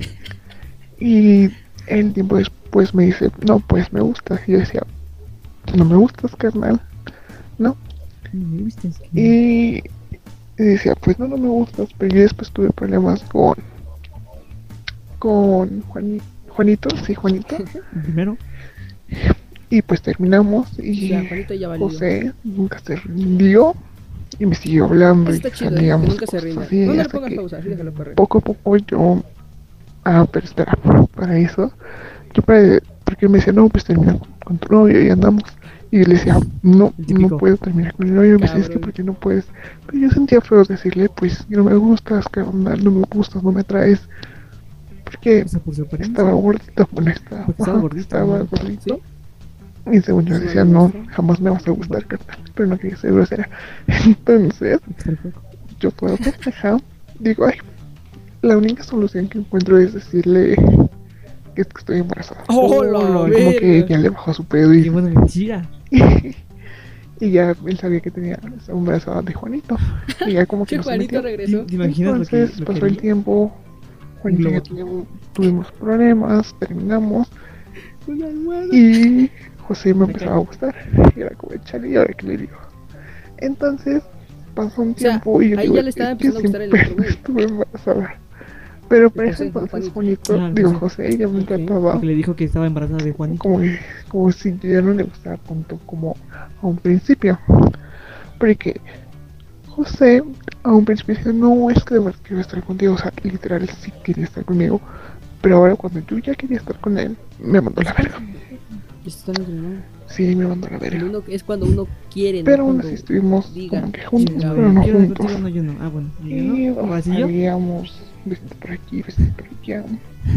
Y el tiempo después me dice, no, pues me gustas. Y yo decía, no me gustas, carnal. No. No me gustas, que- Y, y decía, pues no, no me gustas. Pero yo después tuve problemas con, con Juani- Juanito, sí, Juanito. Primero. Y pues terminamos y Ya, Juanito ya valió. José nunca se rindió y me siguió hablando. Eso y está chido, ¿eh? Que salíamos nunca se cosas rinda. así, No le hasta pongas que pausa, así déjalo correr. poco a poco yo... Ah, pero espera, para eso, yo para... Porque él me decía, no, pues termina con, con tu novio y andamos. Y yo le decía, no, El típico. no puedo terminar con el novio. Y me decía, es que Cabrón. porque no puedes. Pero yo sentía feo decirle, pues, no me gustas, carnal, no me gustas, no me atraes. Porque O sea, por su apariencia. estaba gordito, bueno, estaba, Porque estaba ajá, gordito, estaba ¿no? gordito. Y según yo Sí, decía, me no, gusta. jamás me vas a gustar, carnal. Pero no quería ser grosera. Entonces, Perfecto. yo puedo pendeja. Digo, ay, la única solución que encuentro es decirle que es que estoy embarazada. ¡Oh, la Como que verga! ya le bajó su pedo y, Qué buena mentira. y ya él sabía que tenía estaba embarazada de Juanito. Y ya como que Che, no se Juanito metió. regresó. ¿Te imaginas lo que, Entonces lo que pasó el haría? tiempo, Juanito y yo globo. tuvimos, tuvimos problemas, terminamos y José me empezaba a gustar. Y era como, chale, ¿y ahora qué le digo? Entonces pasó un O sea, tiempo y yo ahí digo, ya le estaba es que empezando a gustar el siempre otro güey. estuve embarazada. Pero para ese José, no, entonces Juanito. Juanito, Ah, digo José. José, ya me Ok. trataba Porque le dijo que estaba embarazada de Juanito. como, que- como si yo ya no le gustaba tanto como a un principio. Porque José a un principio decía, no, es que de verdad quiero estar contigo, o sea, literal sí quería estar conmigo. Pero ahora cuando yo ya quería estar con él, me mandó a la verga. Esto está en Sí, me mandó a la el verga. uno es cuando uno quiere, ¿no? Pero aún Cuando así estuvimos digan, como que juntos, "Chinga, pero no Quiero estar juntos. contigo, no, yo no. Ah, bueno. ¿Y Y yo no? ¿Ahora sí yo? salíamos, besito por aquí, besito por allá.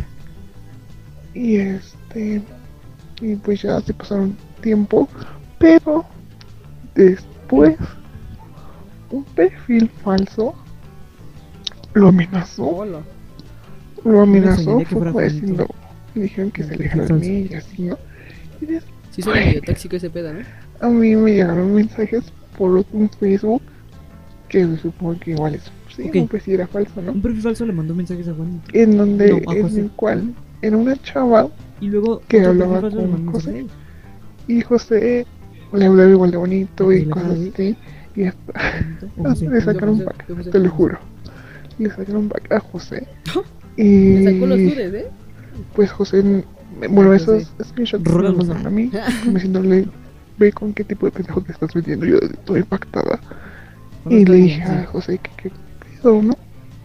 Y este. Y pues ya se pasaron tiempo. Pero después, un perfil falso lo amenazó. Hola. Lo amenazó, soñaría que fue fuera como Juanito. diciendo. Le dijeron que No, se perfil alejara de falso. mí y así, ¿no? Y des- Sí suena medio tóxico ese pedo, ¿no? a mí me llegaron mensajes por un Facebook que supongo que igual es. Sí, Ok. no, pues sí era falso, ¿no? Un perfil falso le mandó mensajes a Juanito. En donde, No, a en José. el cual era una chava Y luego Que otro hablaba perfil falso le con mandó mensajes a José. él. y José le hablaba igual de bonito y Ok, cosas le así. Y hasta Juanito, o le José. sacaron José, pack, José. te lo juro. Le sacaron pack a José. Me sacó los Y nudes, ¿eh? pues José, me- bueno, Ay, esos José. screenshots me Rólalos. los mandaron a mí, como diciéndole, ve con qué tipo de pendejo te estás metiendo. Yo estoy impactada. Ahora Y está le bien, dije sí. a José que qué pedo, ¿no?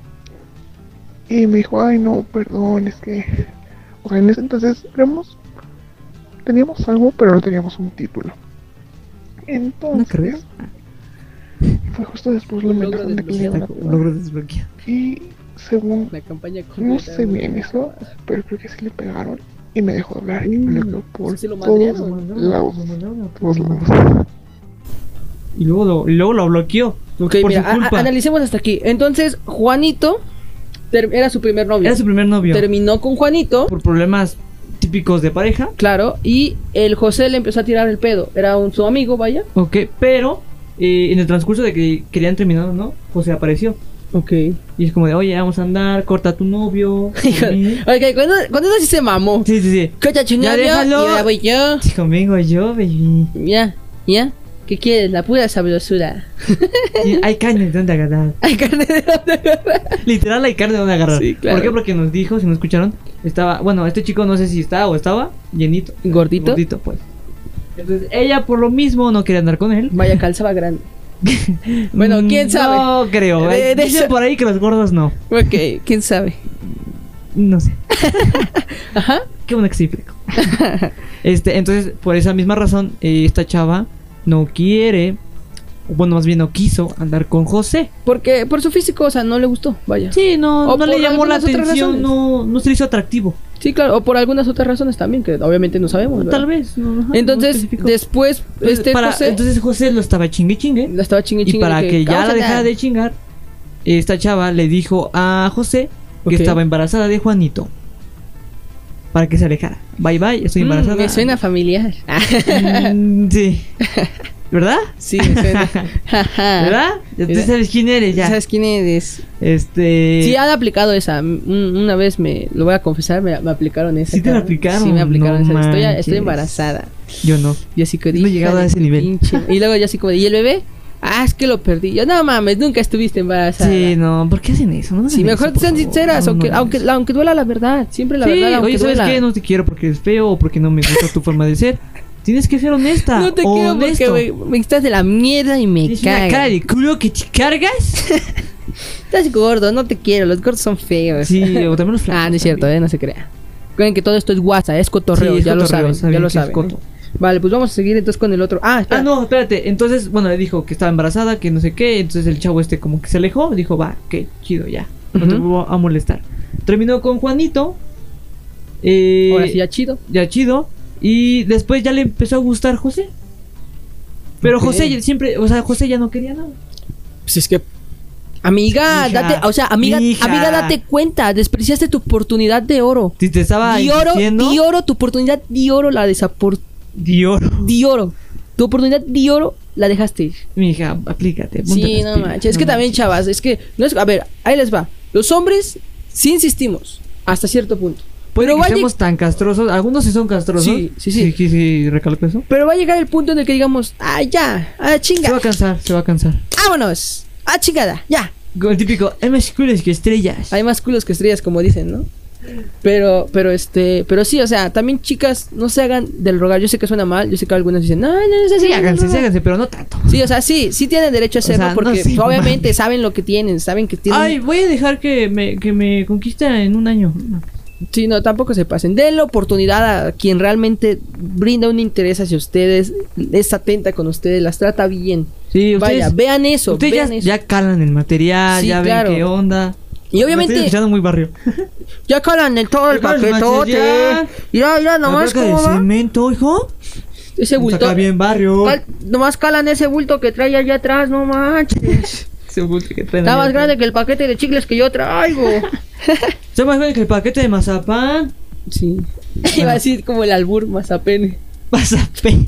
Y me dijo, ay no, perdón, es que... O sea, en ese entonces éramos... Teníamos algo, pero no teníamos un título. ¿Una Entonces... carrera? Fue justo después la Un logro amenaza de que le iban a Está- pegar. Logro desbloqueado. Y según... La campaña No completa. sé bien eso, pero creo que sí le pegaron. Y me dejó hablar y me bloqueó por Sí, se lo todos madrearon. lados. Lo mandaron a Todos todos lados. lados. Y luego lo, y luego lo bloqueó. Ok, por mira, su a- a- culpa. analicemos hasta aquí. Entonces, Juanito ter- era su primer novio. Era su primer novio. Terminó con Juanito, Por problemas típicos de pareja. claro, y el José le empezó a tirar el pedo. Era un, su amigo, vaya. Ok, pero eh, en el transcurso de que querían terminar o no, José apareció. Ok. Y es como de, oye, vamos a andar, corta a tu novio. Hijo de- Ok, cuando, cuando eso sí se mamó. Sí, sí, sí. Cocha tu Ya novio, y déjalo. ahora voy yo. Sí, conmigo yo, baby. Ya, ya. ¿Qué quieres? La pura sabrosura. Y hay carne de donde agarrar. Hay carne de dónde agarrar. Literal hay carne de donde agarrar. Sí, claro. ¿Por qué? Porque nos dijo, si no escucharon, estaba, bueno, este chico no sé si estaba o estaba llenito. Gordito. Gordito, pues. Entonces, ella por lo mismo no quería andar con él. Vaya, calzaba grande. Bueno, ¿quién Mm, sabe? No creo. De- de Dicen eso- por ahí que los gordos no. Ok, quién sabe. No sé. Ajá. Qué bueno que se explico. Este, entonces, por esa misma razón, eh, esta chava no quiere, o bueno, más bien no quiso andar con José. Porque por su físico, o sea, no le gustó, vaya. Sí, no, O no le por llamó la algunas otras atención, razones. no, no se le hizo atractivo. Sí, claro, o por algunas otras razones también, que obviamente no sabemos. ¿verdad? Tal vez. no, ajá, no Entonces, especificó. después, Entonces, este para- José entonces José lo estaba chingue chingue. la estaba chingue Y chingue. para de que ya vamos la a dejara andar. de chingar, esta chava le dijo a José que Ok. estaba embarazada de Juanito. para que se alejara. Bye bye, estoy embarazada. Mm, me suena familiar. Mm, sí. ¿Verdad? Sí, me suena. ¿Verdad? Ya tú sabes quién eres ya. ¿Sabes quién eres? Este. Sí, han aplicado esa. Un- Una vez me lo voy a confesar, me, me aplicaron esa. ¿Sí te la cabrón. aplicaron? Sí, me aplicaron No esa. Estoy, manches. estoy embarazada. Yo no. Y así que No he llegado a ese nivel. pinche. Y luego ya así como de, ¿y el bebé? Ah, es que lo perdí. Yo, no mames, nunca estuviste embarazada. Sí, no, ¿por qué hacen eso? No Sí, hacen mejor eso, por sean favor. sinceras, No, aunque, no aunque, hagan eso. aunque duela la verdad. Siempre la Sí, verdad, aunque oye, ¿sabes duela. qué? No te quiero porque eres feo o porque no me gusta tu forma de ser. Tienes que ser honesta. No te o quiero honesto. porque me, me estás de la mierda y me ¿Tienes una cara cagas. de culo que te cargas? Estás gordo, no te quiero, los gordos son feos. Sí, o también los flacos. Ah, no es cierto, también. eh, no se crea. Recuerden que todo esto es WhatsApp, es cotorreo, Sí, es ya lo cotorreo, saben, saben ya lo que es saben. coto. ¿eh? Vale, pues vamos a seguir entonces con el otro. Ah, espera. Ah, no, espérate. Entonces, bueno, le dijo que estaba embarazada, que no sé qué. Entonces el chavo este como que se alejó. Dijo, va, qué chido, ya. No te Ujú. vuelvo a molestar. Terminó con Juanito. Eh, Ahora sí, ya chido. ya chido. Y después ya le empezó a gustar José. Pero Ok. José siempre, o sea, José ya no quería nada. Pues es que. Amiga, Hija, date, o sea, amiga, hija. amiga, date cuenta, despreciaste tu oportunidad de oro. Si te estaba Di oro, diciendo. di oro, tu oportunidad di oro, la desapor... Dior. Di oro. Tu oportunidad di oro, la dejaste ir. Mi hija, aplícate. ponte Sí, las no pilas, manches. Es no que también, manches. chavas, es que. No es, a ver, ahí les va. Los hombres, sí insistimos, hasta cierto punto. Puede Pero que va, a lleg- seamos tan castrosos. Algunos sí son castrosos. Sí, sí, sí. Sí, sí, sí, recalco eso. pero va a llegar el punto en el que digamos, ah, ya, ah, Se va chinga, a cansar, se va a cansar. vámonos, ah, chingada, ya. Como el típico, hay más culos que estrellas. Hay más culos que estrellas, como dicen, ¿no? Pero, pero este, pero sí, o sea, también chicas, no se hagan del rogar. Yo sé que suena mal, yo sé que algunas dicen, no, no, no, no, Sí, no, háganse, no". sí, háganse, pero no tanto. Sí, o sea, sí, sí tienen derecho a O sea, hacerlo no porque sé, pues, obviamente mames. saben lo que tienen, saben que tienen. Ay, voy a dejar que me, que me conquista en un año. Sí, no, tampoco se pasen. Den la oportunidad a quien realmente brinda un interés hacia ustedes, es atenta con ustedes, las trata bien. Sí, ustedes, Vaya, vean eso, ustedes vean ya, eso. ya calan el material, Sí, ya claro. ven qué onda. Y obviamente- Me estoy escuchando muy barrio. Ya calan el todo el Ya calan el paquetote. material. Mira, mira, La nomás placa de cómo va. cemento, hijo. Ese bulto. Está bien barrio. Cal- nomás calan ese bulto que trae allá atrás, no manches. Ese bulto que traen Está allá más atrás. grande que el paquete de chicles que yo traigo. Está más grande que el paquete de mazapán. Sí. Iba a decir como el albur mazapene. Mazapán.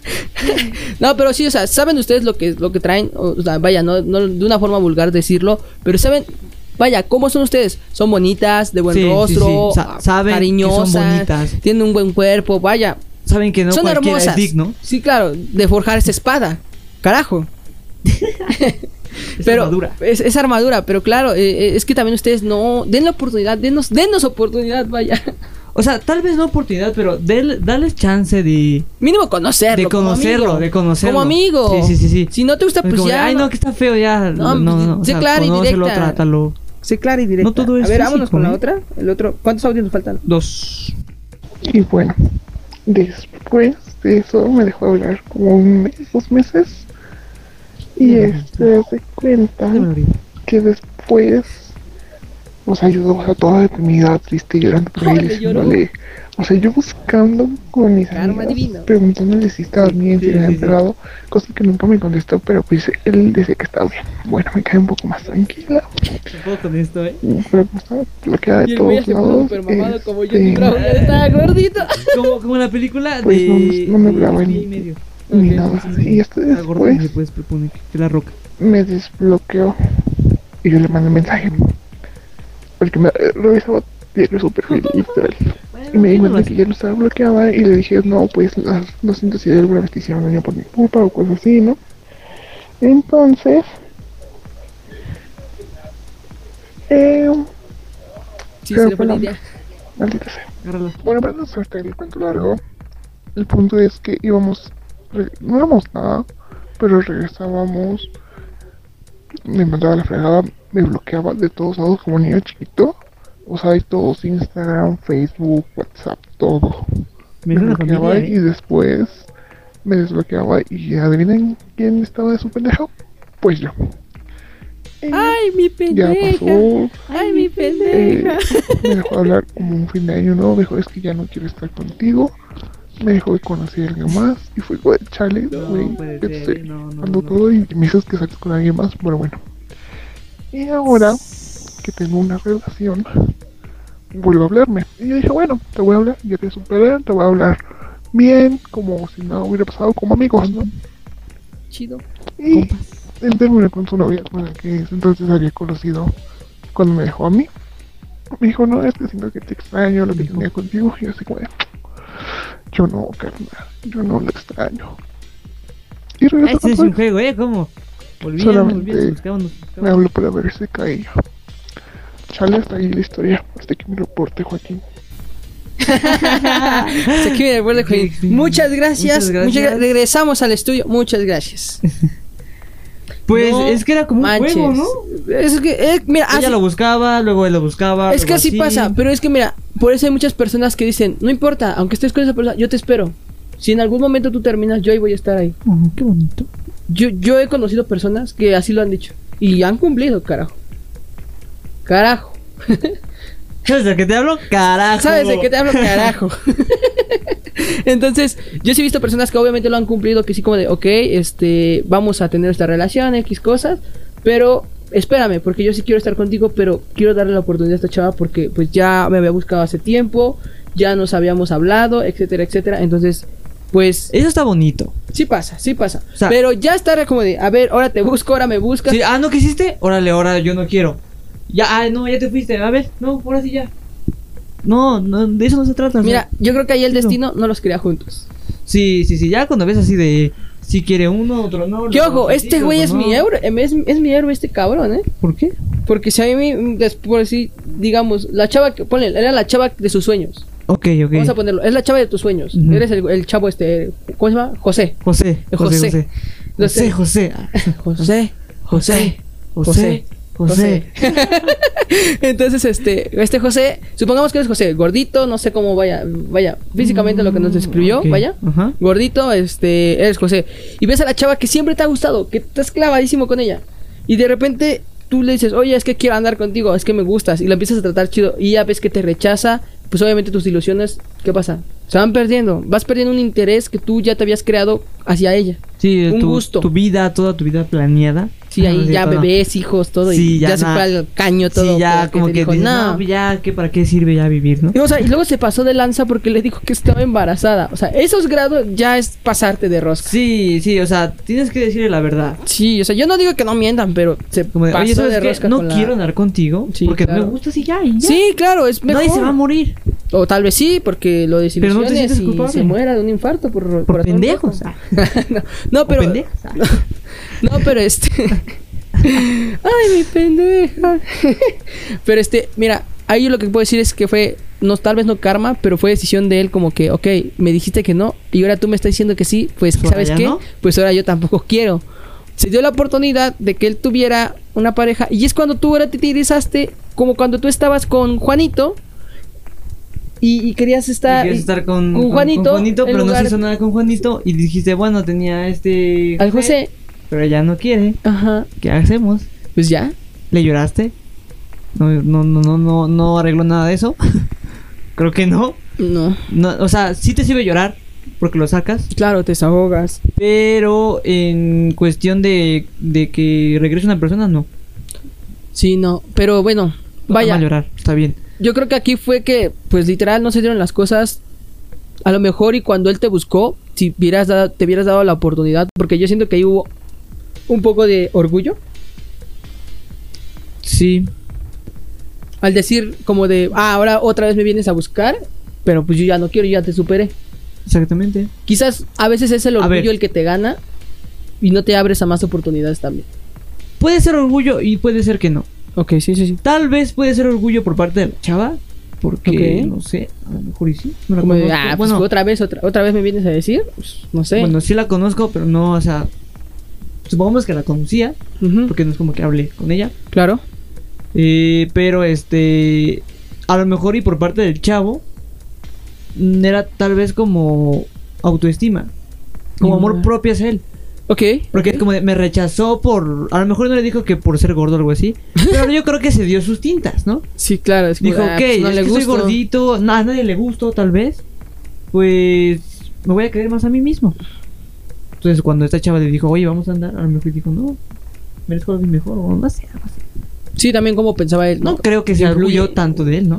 No, pero sí, o sea, saben ustedes lo que, lo que traen. O sea, vaya, no, no de una forma vulgar decirlo, pero saben, vaya, ¿cómo son ustedes? Son bonitas, de buen Sí, sí, rostro, sí. Sa- ah, saben que cariñosas, son bonitas. tienen un buen cuerpo, vaya, Saben que no son cualquiera hermosas. es digno. Sí, claro, de forjar esa espada. Carajo. Es pero armadura. Es, es armadura, pero claro, eh, eh, es que también ustedes no den la oportunidad, denos, denos oportunidad, vaya. O sea, tal vez no oportunidad, pero del- darles chance de, Mínimo conocerlo. de como conocerlo, amigo. de conocerlo. Como amigo. Sí, sí, sí, sí. Si no te gusta, Es pues como de, ya. ay, no, que está feo ya. No, No, no, no. sé clara y conócelo, directa. trátalo. Sé clara y directa. No todo es A ver, vámonos físico, con ¿eh? la otra. El otro. ¿Cuántos audios nos faltan? Dos. Y bueno, después de eso me dejó hablar como un mes, dos meses. Y este se cuenta Déjame abrir. que después nos ayudó, o sea, toda deprimida, triste, llorando por Ay, él, le lloró. diciéndole, o sea, yo buscando con mis Karma amigas, divino. preguntándole si estaba bien, Sí, si le había sí, sí. pegado, cosa que nunca me contestó, pero pues él decía que estaba bien. Bueno, me quedé un poco más tranquila, Tampoco con esto, eh. pero pues estaba bloqueada Y de el güey ya todos se puso lados. súper mamado como yo. este, Mi bravo ya estaba gordito. Como, como en la película Pues de. no- no me de hablaba diez ni- pies y medio. ni Ok, nada. sí, sí, sí. Y este La gorda después le puedes proponer que, que la roca. me desbloqueó y yo le mandé un mensaje porque me eh, revisaba diario su perfil literal y me di cuenta que ya lo estaba bloqueada y le dije no pues las, lo siento si alguna vez te hicieron daño por mi culpa o cosas así, ¿no? Entonces eh, Sí, Pero se le fue la bueno. idea. maldita sea. Agárrala. Bueno, para no hacerte el cuento largo, el punto es que íbamos, re- no íbamos nada, pero regresábamos, me mandaba la fregada, me bloqueaba de todos lados como niño chiquito, o sea, de todos, Instagram, Facebook, WhatsApp, todo. Me Me dio una bloqueaba familia, y eh. después me desbloqueaba y adivinen quién estaba de su pendejo, pues yo. Y Ay, mi ya pendeja. pasó. Ay, mi Eh, pendeja. me dejó hablar como un fin de año, ¿no? Me dijo, es que ya no quiero estar contigo. Me dejó de conocer a alguien más. Y fue como, chale, No, güey, puede que ser, te no, no, ando no. todo y me dices que sales con alguien más. Bueno, bueno. Y ahora que tengo una relación, vuelve a hablarme. Y yo dije, bueno, te voy a hablar, ya te superé, te voy a hablar bien, como si nada hubiera pasado, como amigos, ¿no? Chido. Y él terminó con su novia, con la que entonces había conocido cuando me dejó a mí. Me dijo, no, es que siento que te extraño lo que tenía contigo. Y yo así como, yo no, carnal, yo no lo extraño. Y regresó Ese es un juego, ¿eh? ¿Cómo? Volvían, solamente volvían, se buscaban, nos buscaban. me habló para ver si caía. Chale, hasta ahí la historia, hasta que mi reporte, Joaquín. Hasta aquí me recuerdo, Joaquín. Muchas gracias. Muchas gracias. Muchas gra- regresamos al estudio. Muchas gracias. Pues No es que era como un manches. juego, ¿no? Es que, eh, mira, Ella así- lo buscaba, luego él lo buscaba. es que luego así pasa, pero es que mira, por eso hay muchas personas que dicen, no importa, aunque estés con esa persona, yo te espero. Si en algún momento tú terminas, yo ahí voy a estar ahí. Oh, qué bonito. Yo, yo he conocido personas que así lo han dicho. Y han cumplido, carajo. Carajo. ¿Sabes de qué te hablo? Carajo. ¿Sabes de qué te hablo? Carajo. Entonces, yo sí he visto personas que obviamente lo han cumplido, que sí como de, ok, este, vamos a tener esta relación, X cosas, pero espérame, porque yo sí quiero estar contigo, pero quiero darle la oportunidad a esta chava porque pues ya me había buscado hace tiempo, ya nos habíamos hablado, etcétera, etcétera. Entonces, pues Eso está bonito. sí pasa, sí pasa. O sea- pero ya estar como de, a ver, ahora te busco, ahora me buscas. Sí, ah, ¿no quisiste? Órale, ahora yo no quiero. Ya, ah, no, ya te fuiste. A ver, no, ahora sí ya. No, no, de eso no se trata. o sea, Mira, yo creo que ahí el Claro. destino no los quería juntos. Sí, sí, sí, ya cuando ves así de si quiere uno, otro no. Que luego ojo, otro este sí, güey otro es no. mi héroe, em, es, es mi héroe este cabrón, ¿eh? ¿Por qué? Porque si a mí, después sí, digamos, la chava que, ponle, era la chava de sus sueños. Ok, ok. Vamos a ponerlo, es la chava de tus sueños. Ujú. Eres el, el chavo este, ¿cómo se llama? José. José, José, José. José. Entonces- José, José. Ah, José, José, José, José. Entonces, este, este José, supongamos que eres José, gordito, no sé cómo vaya, vaya, físicamente lo que nos describió, Ok, vaya. Ajá. Gordito, este, eres José. Y ves a la chava que siempre te ha gustado, que estás clavadísimo con ella. Y de repente tú le dices, oye, es que quiero andar contigo, es que me gustas. Y la empiezas a tratar chido. Y ya ves que te rechaza. Pues obviamente tus ilusiones, ¿qué pasa? Se van perdiendo. Vas perdiendo un interés que tú ya te habías creado hacia ella. Sí, Un tu, gusto. tu vida, toda tu vida planeada. Sí, ahí No, sí, ya todo. bebés, hijos, todo. Sí, y ya ya, se na- fue al caño todo. Sí, ya porque como te que dijo, dices, "No". no, ya, ¿qué, ¿para qué sirve ya vivir, no? Y, o sea, y luego se pasó de lanza porque le dijo que estaba embarazada. O sea, esos grados ya es pasarte de rosca. Sí, sí, o sea, tienes que decirle la verdad. Sí, o sea, yo no digo que no mientan, pero se Como de, pasó oye, ¿sabes de qué? rosca No con la- quiero andar contigo Sí, porque no claro. me gustas y ya, y ya. Sí, claro, es mejor. Nadie se va a morir. O tal vez sí, porque lo Pero no te desilusiones sientes y culpable. se muera de un infarto por, Por corazón pendejos. roto. ah. no, no, O pero pendejas, ah. no, pero este ay, mi pendeja. Pero este, mira, ahí lo que puedo decir es que fue no, tal vez no karma, pero fue decisión de él como que, ok, me dijiste que no y ahora tú me estás diciendo que sí, pues Pues ahora ¿sabes ya qué? no. Pues ahora yo tampoco quiero. Se dio la oportunidad de que él tuviera una pareja y es cuando tú ahora te utilizaste como cuando tú estabas con Juanito y, y querías estar, Querías y- estar con, con con- Juanito, con Juanito, en pero no lugar- se hizo nada con Juanito y dijiste, bueno, tenía este al José. pero ya no quiere. Ajá, ¿Qué hacemos? pues ya. ¿Le lloraste? No, no, no, no, no, no arregló nada de eso. Creo que no. No, No, o sea, sí te sirve llorar porque lo sacas, claro, te desahogas. pero en cuestión de, de que regrese una persona, no. Sí, no, pero bueno, Vaya. vaya. Mal llorar, está bien. Yo creo que aquí fue que, pues literal, no se dieron las cosas. A lo mejor y cuando él te buscó, si hubieras dado, te hubieras dado la oportunidad, porque yo siento que ahí hubo un poco de orgullo Sí. al decir como de, ah, ahora otra vez me vienes a buscar, pero pues yo ya no quiero, yo ya te superé. Exactamente. Quizás a veces es el A ver. orgullo el que te gana y no te abres a más oportunidades también. Puede ser orgullo y puede ser que no. Ok, sí, sí, sí. Tal vez puede ser orgullo por parte de la chava. Porque, Ok. no sé, a lo mejor y sí. No la Como de, conozco. ah, pues bueno, otra vez, otra, otra vez me vienes a decir, pues, no sé. bueno, sí la conozco, pero no, o sea, supongamos que la conocía, Ujú, porque no es como que hablé con ella. claro. Eh, pero este, a lo mejor y por parte del chavo, mm, era tal vez como autoestima, como amor Mm. propio hacia él. Ok. Porque ok. como de, me rechazó por, a lo mejor no le dijo que por ser gordo o algo así, pero yo creo que se dio sus tintas, ¿no? Sí, claro. Es como, Dijo, ah, ok, pues, no es le que soy gusto. gordito, no, a nadie le gustó tal vez, pues me voy a creer más a mí mismo. Entonces cuando esta chava le dijo, oye, vamos a andar, a lo mejor dijo, no, merezco algo mejor, o no sé, algo así. Sí, también como pensaba él. No creo que se Influye. orgulló tanto de él, ¿no?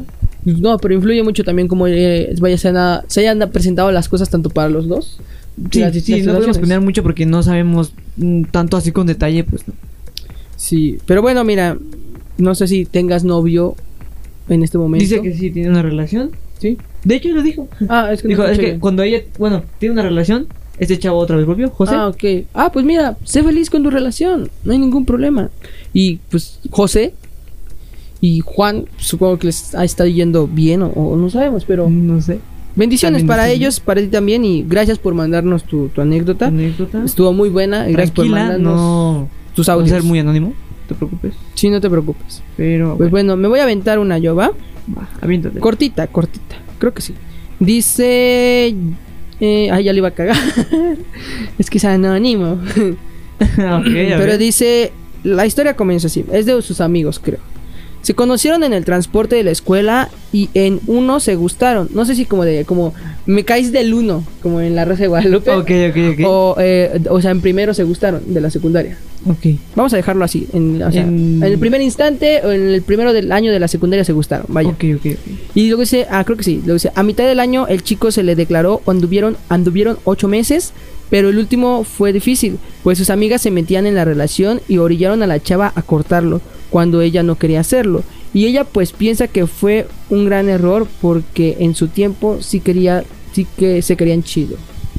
No, pero influye mucho también como eh, vaya, se, han, se hayan presentado las cosas tanto para los dos. Sí, las, sí, las no podemos relaciones. opinar mucho porque no sabemos mm, tanto así con detalle, pues no. Sí, pero bueno, mira, no sé si tengas novio en este momento. Dice que sí tiene una relación. Sí. De hecho lo dijo. Ah, es que Dijo, no es escuché que bien. cuando ella, bueno, tiene una relación, este chavo otra vez volvió, José. Ah, ok. Ah, pues mira, sé feliz con tu relación, no hay ningún problema. Y pues José y Juan, supongo que les ha estado yendo bien o, o no sabemos, pero No sé. bendiciones También para está ellos, para ti también y gracias por mandarnos tu, tu anécdota. Anécdota. Estuvo muy buena y gracias por Tranquila, mandarnos no. tus Vamos a audios. ser muy anónimo, no te preocupes. Sí, no te preocupes. Pero Pues bueno, bueno, me voy a aventar una yo, ¿va? va, aviéntate. Cortita, cortita. Creo que sí. Dice... Eh, ay, ya le iba a cagar. Es que es anónimo. Ok, a Pero ver. dice... La historia comienza así. Es de sus amigos, creo. Se conocieron en el transporte de la escuela y en uno se gustaron. No sé si como de... Como... Me caes del uno. Como en la Rosa de Guadalupe. Ok, ok, ok. O, eh, o sea, en primero se gustaron de la secundaria. Ok. Vamos a dejarlo así. En, o sea, En- en el primer instante o en el primero del año de la secundaria se gustaron. Vaya. Ok, ok, ok. Y luego dice, ah, creo que sí, luego dice, a mitad del año el chico se le declaró, anduvieron, anduvieron ocho meses, pero el último fue difícil, pues sus amigas se metían en la relación y orillaron a la chava a cortarlo, cuando ella no quería hacerlo. Y ella pues piensa que fue un gran error porque en su tiempo sí quería, sí que se querían chido.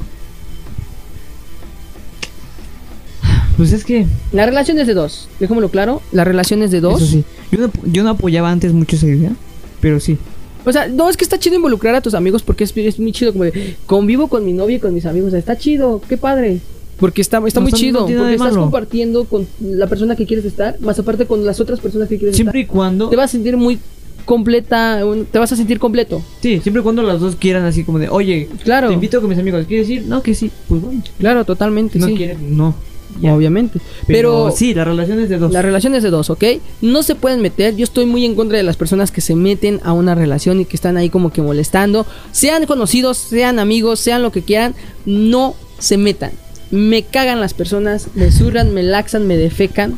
Pues es que, La relación es de dos, dejémoslo claro, la relación es de dos. eso sí. Yo no, yo no apoyaba antes mucho esa idea, pero sí. O sea, no, es que está chido involucrar a tus amigos porque es, es muy chido como de convivo con mi novia y con mis amigos. O sea, está chido, qué padre. Porque está, está No, muy está- chido. no tiene nada porque de estás malo. compartiendo con la persona que quieres estar, más aparte con las otras personas que quieres Siempre y estar. cuando. Te vas a sentir muy completa, un- te vas a sentir completo. Sí, siempre y cuando las dos quieran así como de, oye, Claro. te invito con mis amigos. ¿Quieres ir? No, que sí. Pues vamos. Claro, totalmente, Si no sí. quieres, no. Ya. Obviamente. Pero, Pero, sí, la relación es de dos. la relación es de dos, ¿ok? No se pueden meter. Yo estoy muy en contra de las personas que se meten a una relación y que están ahí como que molestando. Sean conocidos, sean amigos, sean lo que quieran. No se metan. Me cagan las personas, me zurran, me laxan, me defecan.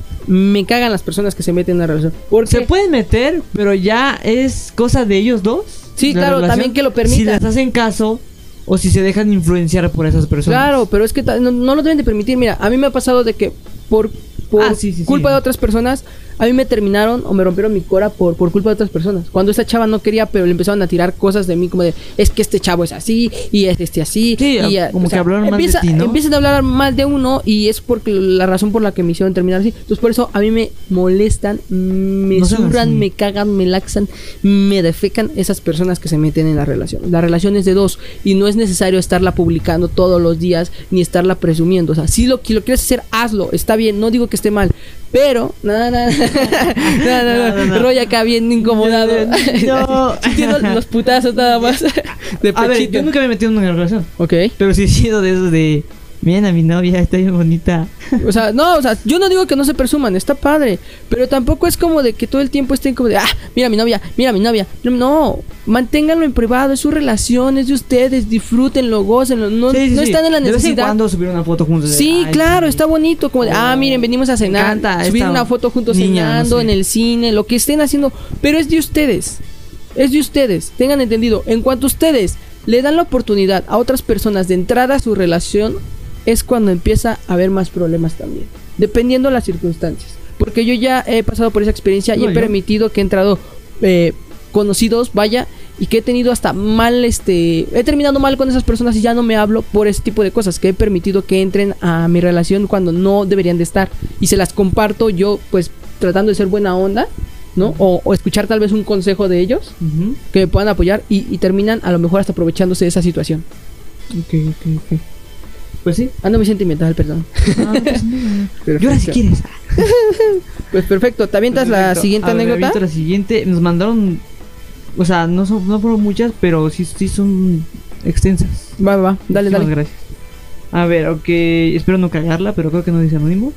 Me cagan las personas que se meten en una relación. Porque Se pueden meter, pero ya es cosa de ellos dos. Sí, la claro, también que lo permitan. Si les hacen caso o si se dejan influenciar por esas personas. Claro, pero es que ta- no, no lo deben de permitir. Mira, a mí me ha pasado de que por, por Ah, sí, sí, culpa sí. de otras personas, a mí me terminaron o me rompieron mi cora por, por culpa de otras personas. Cuando esta chava no quería, pero le empezaron a tirar cosas de mí como de, es que este chavo es así y es este así. Sí, y, a- como o que hablaron mal de empieza- ti, ¿no? Empiezan a hablar mal de uno y es porque la razón por la que me hicieron terminar así. Entonces por eso a mí me molestan, me No sean zurran, así. me cagan, me laxan, me defecan esas personas que se meten en la relación. La relación es de dos y no es necesario estarla publicando todos los días ni estarla presumiendo. O sea, si lo, si lo quieres hacer, hazlo, está bien, no digo que esté mal, pero nada, nada, nada, nada, No, no, no. Roy acá bien incomodado. No. Sintiendo los putazos nada más de A ver, pechito. yo nunca me he metido en una relación. Ok. Pero sí he sido de esos de. Miren a mi novia, está bien bonita. O sea, no, o sea, yo no digo que no se presuman, está padre, pero tampoco es como de que todo el tiempo estén como de, ah, mira a mi novia, mira a mi novia. No, manténganlo en privado, es su relación, es de ustedes, disfrútenlo, gócenlo, no, Sí, sí, no sí. están en la De vez en necesidad. cuando subir una foto juntos. de, Sí, "Ay, claro, sí". está bonito, como de, ah, Oh, miren, venimos a me cenar, encanta subir esta una foto juntos niña, cenando no sé. en el cine, lo que estén haciendo, pero es de ustedes, es de ustedes, tengan entendido, en cuanto ustedes le dan la oportunidad a otras personas de entrar a su relación, es cuando empieza a haber más problemas también, dependiendo de las circunstancias, porque yo ya he pasado por esa experiencia y No, he yo. permitido que he entrado eh, conocidos, vaya, y que he tenido hasta mal, este, he terminado mal con esas personas y ya no me hablo por ese tipo de cosas, que he permitido que entren a mi relación cuando no deberían de estar y se las comparto yo, pues, tratando de ser buena onda, ¿no? O, o escuchar tal vez un consejo de ellos Ujú. que me puedan apoyar y, y terminan a lo mejor hasta aprovechándose de esa situación. Ok, ok, ok. Pues sí. Ando muy sentimental, perdón. Ah, pues no. Perfecto. Y ahora si quieres. Pues perfecto, ¿te avientas la Perfecto. siguiente A ver, anécdota? aviento la siguiente. Nos mandaron. O sea, no, son, no fueron muchas, pero sí, sí son extensas. Va, va, va, dale, Muchísimas dale. gracias. A ver, ok. Espero no cagarla, pero creo que no dice anónimo.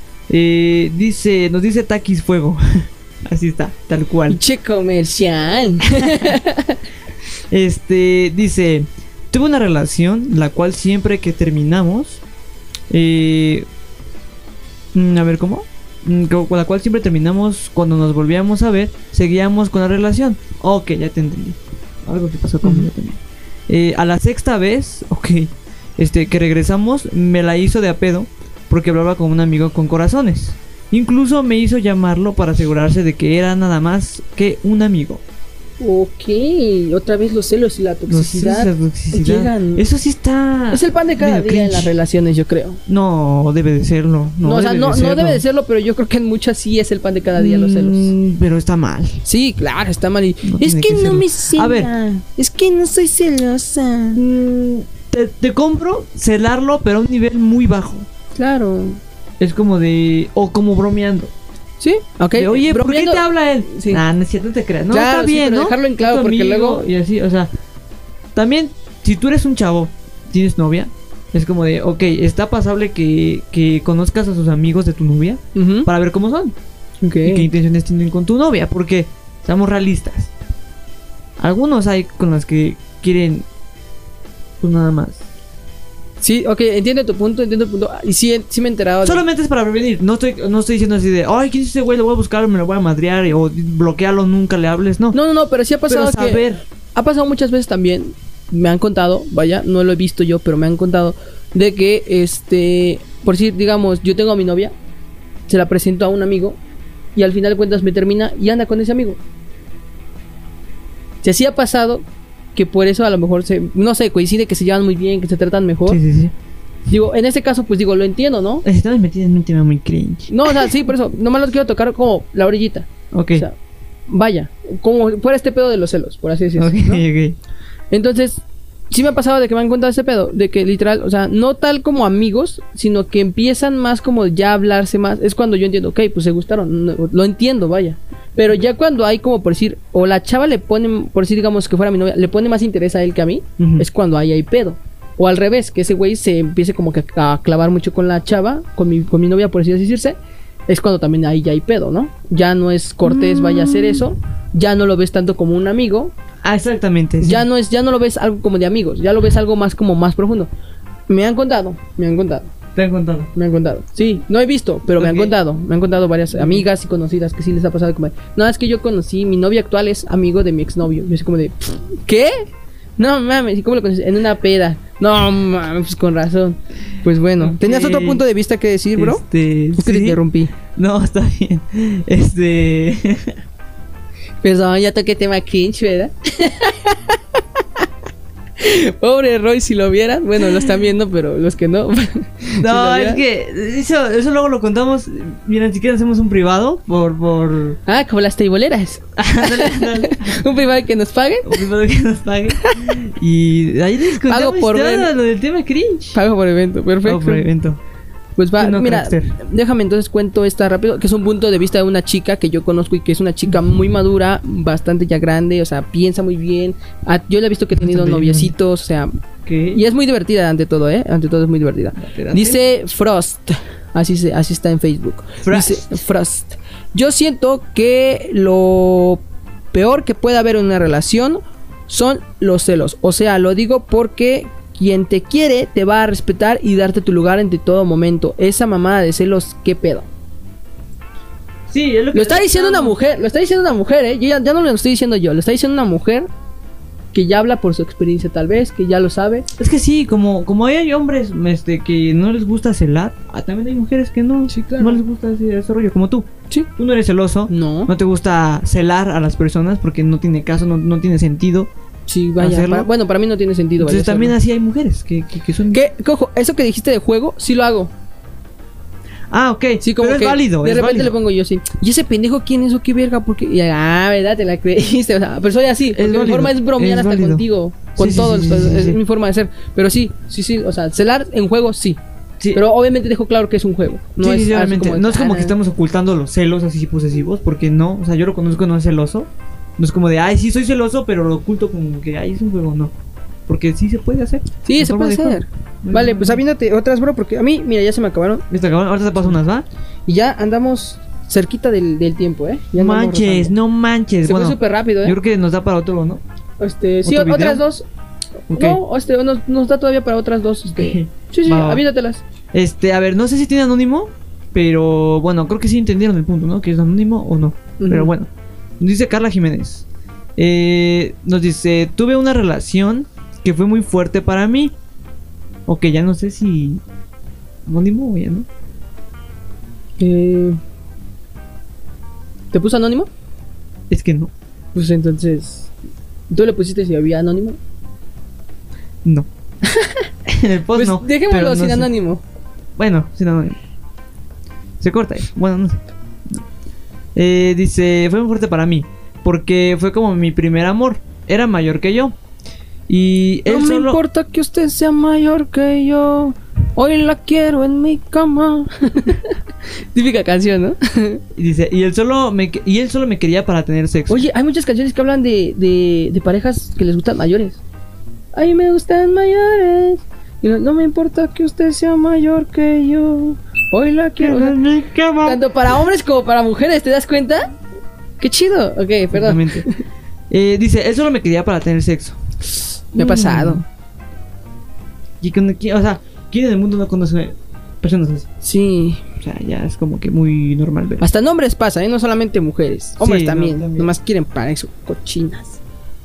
Eh, dice, nos dice Taquis Fuego. Así está, tal cual. Pinche comercial. Este, dice, tuve una relación la cual siempre que terminamos, eh, mm, a ver, ¿cómo? mm, con la cual siempre terminamos cuando nos volvíamos a ver, seguíamos con la relación. Ok, ya te entendí. Algo que pasó conmigo Uh-huh. también. Eh, a la sexta vez, ok, este, que regresamos, me la hizo de a pedo porque hablaba con un amigo con corazones. Incluso me hizo llamarlo para asegurarse de que era nada más que un amigo. Ok, otra vez los celos y la No sé si toxicidad. la toxicidad. llegan- Eso sí está. Es el pan de cada medio día en cringe. las relaciones, yo creo. No, debe de serlo. No, No, o sea, debe no, de no serlo. debe de serlo, pero yo creo que en muchas sí es el pan de cada día los celos. Mm, pero está mal. Sí, claro, está mal. Y, No es tiene que, que no serlo. me cela. A ver. Es que no soy celosa. Mm, te, te compro celarlo, pero a un nivel muy bajo. Claro. Es como de. O como bromeando. Sí, ok. De, oye, ¿por qué bromeando- te habla él? Sí. Ah, no es cierto, no te creas. No, Claro, está sí, bien, pero ¿no? dejarlo en claro, Es tu porque amigo luego- Y así, o sea. También, si tú eres un chavo, tienes novia, es como de, ok, está pasable que, que conozcas a sus amigos de tu novia Ujú. para ver cómo son. Ok. Y qué intenciones tienen con tu novia, porque seamos realistas. Algunos hay con los que quieren, pues nada más. Sí, ok, entiendo tu punto, entiendo tu punto. Y sí, sí me he enterado. de- Solamente es para prevenir. No estoy, no estoy diciendo así de, ay, ¿quién es ese güey? Lo voy a buscar, me lo voy a madrear o bloquearlo, nunca le hables. No, No, no, no, pero sí ha pasado pero que... saber. Ha pasado muchas veces también, me han contado, vaya, no lo he visto yo, pero me han contado de que, este, por decir, digamos, yo tengo a mi novia, se la presento a un amigo y al final de cuentas me termina y anda con ese amigo. Si así ha pasado, que por eso a lo mejor se, no sé, coincide que se llevan muy bien, que se tratan mejor. Sí, sí, sí. Digo, en este caso, pues digo, lo entiendo, ¿no? Estamos metidos en un tema muy cringe. No, o sea, sí, por eso, nomás lo quiero tocar como la orillita. Ok. O sea, vaya, como fuera este pedo de los celos, por así decirlo. Ok, ¿no? ok. Entonces, sí me ha pasado de que me han contado ese pedo, de que literal, o sea, no tal como amigos, sino que empiezan más como ya a hablarse más. Es cuando yo entiendo, ok, pues se gustaron, no, lo entiendo, vaya. Pero ya cuando hay como por decir, o la chava le pone, por decir, digamos que fuera mi novia, le pone más interés a él que a mí, Ujú. es cuando ahí hay pedo. O al revés, que ese güey se empiece como que a clavar mucho con la chava, con mi, con mi novia, por así decirse. Es cuando también ahí ya hay pedo, ¿no? Ya no es cortés, vaya a hacer eso. Ya no lo ves tanto como un amigo. Ah, exactamente. sí. Ya no es, ya no lo ves algo como de amigos. Ya lo ves algo más como más profundo. Me han contado, me han contado, Te han contado. me han contado. Sí, no he visto, pero me han Ok. contado. Me han contado varias amigas y conocidas que sí les ha pasado como, no, es que yo conocí, mi novio actual es amigo de mi exnovio. Yo así como de, ¿qué? No mames, ¿y cómo lo conoces? En una peda. No mames, pues con razón. Pues bueno, Ok. ¿tenías otro punto de vista que decir, bro? Este, Es que te sí. interrumpí. No, está bien. Este. Perdón, ya toqué tema cringe, ¿verdad? Pobre Roy, si lo vieran. Bueno, lo están viendo, pero los que no. si No, lo es vieran. que eso, eso luego lo contamos. Mira, ni siquiera hacemos un privado por. por... Ah, como las teiboleras. Ándale, ándale. Un privado que nos paguen. Un privado que nos pague. Y ahí les Pago contamos por todo ver. lo del tema cringe. Pago por evento, perfecto. Oh, por evento. Pues va, Sí, no, mira, Crackster. déjame entonces cuento esta rápido, que es un punto de vista de una chica que yo conozco y que es una chica muy madura, bastante ya grande, o sea, piensa muy bien. Ah, yo la he visto que ha tenido Bastante bien. noviecitos, o sea, ¿Qué? y es muy divertida ante todo, ¿eh? Ante todo es muy divertida. Date, date. Dice Frost, así, se, así está en Facebook. Frost. Dice Frost. Yo siento que lo peor que puede haber en una relación son los celos. O sea, lo digo porque quien te quiere te va a respetar y darte tu lugar en todo momento. Esa mamada de celos, ¿qué pedo? Sí, es lo que Lo está diciendo una mujer, lo está diciendo una mujer, ¿eh? Yo ya, ya no lo estoy diciendo yo, lo está diciendo una mujer que ya habla por su experiencia tal vez, que ya lo sabe. Es que sí, como, como hay hombres este, que no les gusta celar, ah, también hay mujeres que no, Sí, claro. no les gusta ese, ese rollo, como tú. Sí. Tú no eres celoso, No. no te gusta celar a las personas porque no tiene caso, no, no tiene sentido. Sí, vaya. ¿Hacerlo? para- bueno, para mí no tiene sentido. vaya, Entonces también hacerlo. así hay mujeres que, que, que son... ¿Qué? Cojo, eso que dijiste de juego, sí lo hago. Ah, ok, Sí, como pero que es válido, de es repente válido. le pongo yo así. ¿Y ese pendejo quién es o qué verga? Porque, y, ah, ¿verdad? Te la creíste. O sea, pero soy así. Porque mi válido, forma es bromear es hasta válido. contigo. Con Sí, sí, todo. sí, sí, sí, es sí. mi forma de ser. Pero sí, sí, sí. O sea, celar en juego, sí. Sí. Pero obviamente dejo claro que es un juego. No Sí, es sí, así obviamente. como, no es como ah, que estamos ocultando los celos así posesivos, porque no, o sea, yo lo conozco, no es celoso. No es como de, ay, sí soy celoso, pero lo oculto como que, ay, es un juego, no. Porque sí se puede hacer. Sí, en se forma puede de hacer. juego. Vale, pues aviéntate otras, bro. Porque a mí, mira, ya se me acabaron. Listo, cabrón, ahorita te paso unas, ¿va? Y ya andamos cerquita del, del tiempo, ¿eh? Ya No andamos manches, rozando. no manches. Se bueno, fue súper rápido, ¿eh? yo creo que nos da para otro, ¿no? Este, sí, ¿Otro video? otras dos. Ok. No, este, nos, nos da todavía para otras dos. Este. Ok. Sí, sí, Va, va. aviéntatelas. Este, a ver, no sé si tiene anónimo. Pero bueno, creo que sí entendieron el punto, ¿no? Que es anónimo o no. Ujú. Pero bueno, dice Carla Jiménez. Eh, nos dice, tuve una relación que fue muy fuerte para mí. Ok, ya no sé si anónimo o ya no. Eh, ¿Te puso anónimo? Es que no. Pues entonces, ¿tú le pusiste si había anónimo? No. En el post Pues no. dejémoslo pero no sin sé. anónimo. Bueno, sin anónimo. Se corta eso. Bueno, no sé. No. Eh, dice, fue muy fuerte para mí. Porque fue como mi primer amor. Era mayor que yo. Y él No me solo... importa que usted sea mayor que yo. Hoy la quiero en mi cama. Típica canción, ¿no? Y dice, y él solo me que- y él solo me quería para tener sexo. Oye, hay muchas canciones que hablan de, de, de parejas que les gustan mayores. A mí me gustan mayores. Y no, no me importa que usted sea mayor que yo. Hoy la quiero. O sea, mi cama. tanto para hombres como para mujeres, ¿te das cuenta? Qué chido. Ok, perdón. Exactamente. Eh, dice, él solo me quería para tener sexo. Me ha pasado. Mm. Y con, qui- o sea, ¿quién en el mundo no conoce personas así? Sí. O sea, ya es como que muy normal ver. Hasta en hombres pasa, ¿eh? No solamente mujeres. Hombres Sí, no, también. también. Nomás quieren para eso. Cochinas.